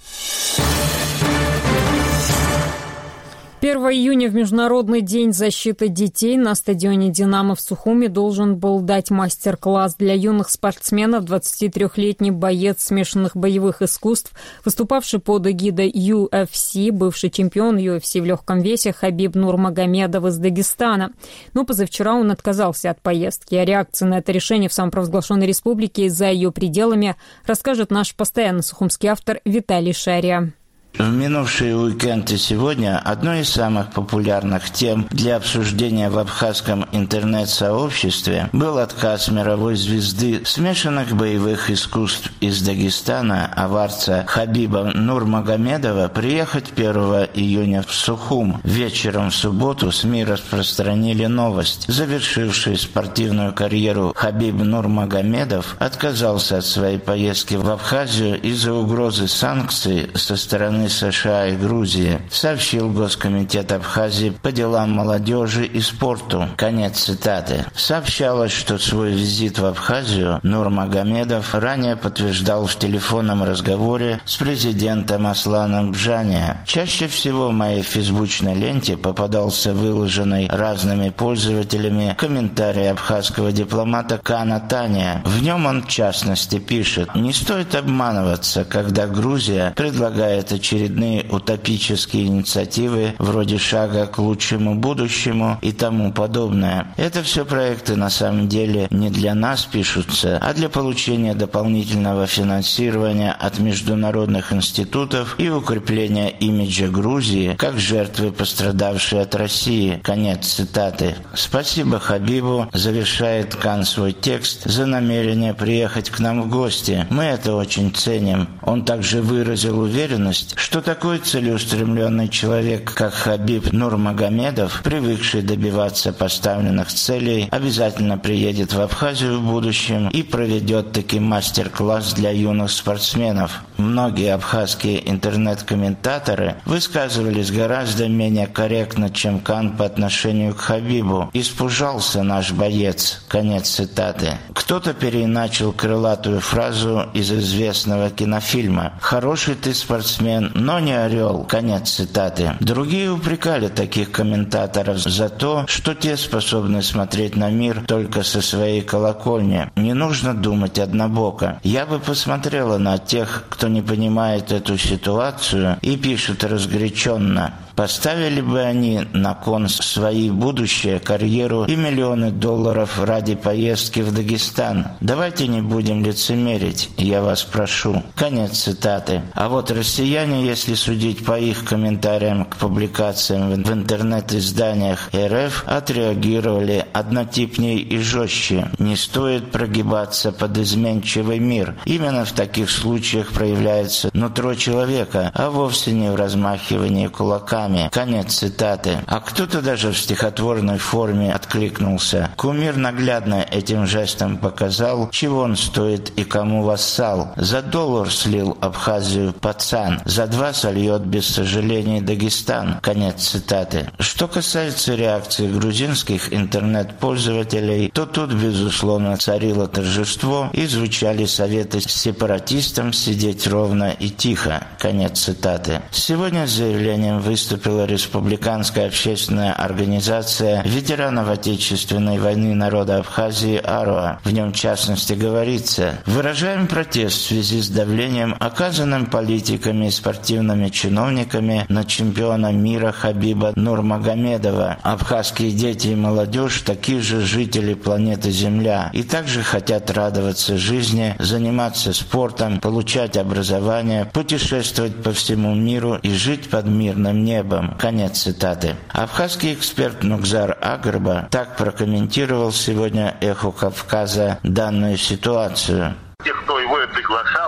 1 июня в Международный день защиты детей на стадионе «Динамо» в Сухуми должен был дать мастер-класс для юных спортсменов 23-летний боец смешанных боевых искусств, выступавший под эгидой UFC, бывший чемпион UFC в легком весе Хабиб Нурмагомедов из Дагестана. Но позавчера он отказался от поездки. О реакции на это решение в самопровозглашенной республике и за ее пределами расскажет наш постоянный сухумский автор Виталий Шария. В минувший уикенд и сегодня одной из самых популярных тем для обсуждения в абхазском интернет-сообществе был отказ мировой звезды смешанных боевых искусств из Дагестана, аварца Хабиба Нурмагомедова, приехать 1 июня в Сухум. Вечером в субботу СМИ распространили новость. Завершивший спортивную карьеру Хабиб Нурмагомедов отказался от своей поездки в Абхазию из-за угрозы санкций со стороны США и Грузии, сообщил Госкомитет Абхазии по делам молодежи и спорту. Конец цитаты. Сообщалось, что свой визит в Абхазию Нурмагомедов ранее подтверждал в телефонном разговоре с президентом Асланом Бжани. Чаще всего в моей фейсбучной ленте попадался выложенный разными пользователями комментарий абхазского дипломата Кана Таня. В нем он в частности пишет: «Не стоит обманываться, когда Грузия предлагает очередные утопические инициативы вроде шага к лучшему будущему и тому подобное. Это все проекты на самом деле не для нас пишутся, а для получения дополнительного финансирования от международных институтов и укрепления имиджа Грузии как жертвы, пострадавшей от России». Конец цитаты. Спасибо Хабибу, завершает Кан свой текст, за намерение приехать к нам в гости. Мы это очень ценим. Он также выразил уверенность, что такой целеустремленный человек, как Хабиб Нурмагомедов, привыкший добиваться поставленных целей, обязательно приедет в Абхазию в будущем и проведет таки мастер-класс для юных спортсменов. Многие абхазские интернет-комментаторы высказывались гораздо менее корректно, чем Кан по отношению к Хабибу. «Испужался наш боец». Конец цитаты. Кто-то переиначил крылатую фразу из известного кинофильма: «Хороший ты спортсмен, но не орел». Конец цитаты. Другие упрекали таких комментаторов за то, что те способны смотреть на мир только со своей колокольни. Не нужно думать однобоко. Я бы посмотрела на тех, кто не понимает эту ситуацию и пишет разгоряченно. Поставили бы они на кон свои будущее, карьеру и миллионы долларов ради поездки в Дагестан? Давайте не будем лицемерить, я вас прошу. Конец цитаты. А вот россияне, если судить по их комментариям к публикациям в интернет-изданиях РФ, отреагировали однотипнее и жестче. Не стоит прогибаться под изменчивый мир. Именно в таких случаях проявляется нутро человека, а вовсе не в размахивании кулаками. Конец цитаты. А кто-то даже в стихотворной форме откликнулся. Кумир наглядно этим жестом показал, чего он стоит и кому вассал. За $1 слил Абхазию пацан, за 2 сольет без сожалений Дагестан. Конец цитаты. Что касается реакции грузинских интернет-пользователей, то тут, безусловно, царило торжество и звучали советы сепаратистам сидеть ровно и тихо. Конец цитаты. Сегодня с заявлением выступила республиканская общественная организация ветеранов Отечественной войны народа Абхазии АРОА. В нем, в частности, говорится: «Выражаем протест в связи с давлением, оказанным политиками и спортивными чиновниками на чемпиона мира Хабиба Нурмагомедова. Абхазские дети и молодежь такие же жители планеты Земля и также хотят радоваться жизни, заниматься спортом, получать образование, путешествовать по всему миру и жить под мирным небом». Конец цитаты. Абхазский эксперт Нукзар Агрба так прокомментировал сегодня «Эхо Кавказа» данную ситуацию. Тех, кто его приглашал, наверное,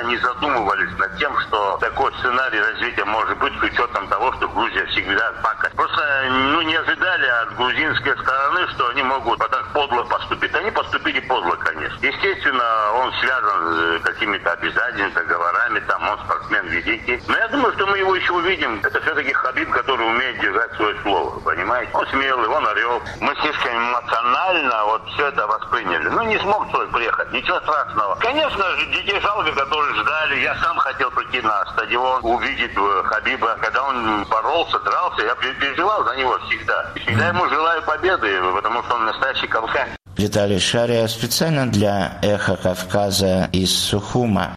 наверное, не задумывались над тем, что такой сценарий развития может быть с учетом того, что Грузия всегда пока. Просто не ожидали от грузинской стороны, что они могут так подло поступить. Они поступили подло, конечно. Естественно, он связан с какими-то обязательными договорами, там он спортсмен великий. Но я думаю, что мы его еще увидим. Это все-таки Хабиб, который умеет держать свое слово, понимаете? Он смелый, он орел. Мы слишком эмоционально вот все это восприняли. Не смог человек приехать, ничего страшного. Конечно же, детей жалко, которые ждали. Я сам хотел прийти на стадион, увидеть Хабиба. Когда он боролся, дрался, я переживал за него всегда. И всегда ему желаю победы, потому что он настоящий кавказец. Виталий Шария специально для «Эхо Кавказа» из Сухума.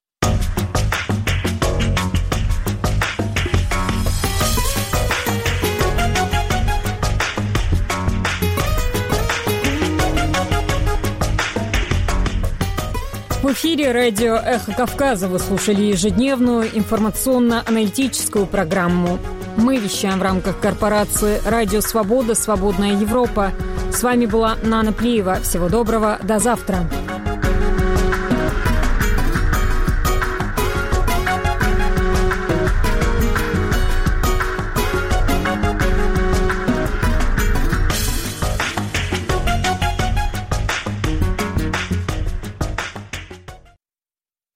В эфире радио «Эхо Кавказа» вы слушали ежедневную информационно-аналитическую программу. Мы вещаем в рамках корпорации «Радио Свобода. Свободная Европа». С вами была Нана Плиева. Всего доброго. До завтра.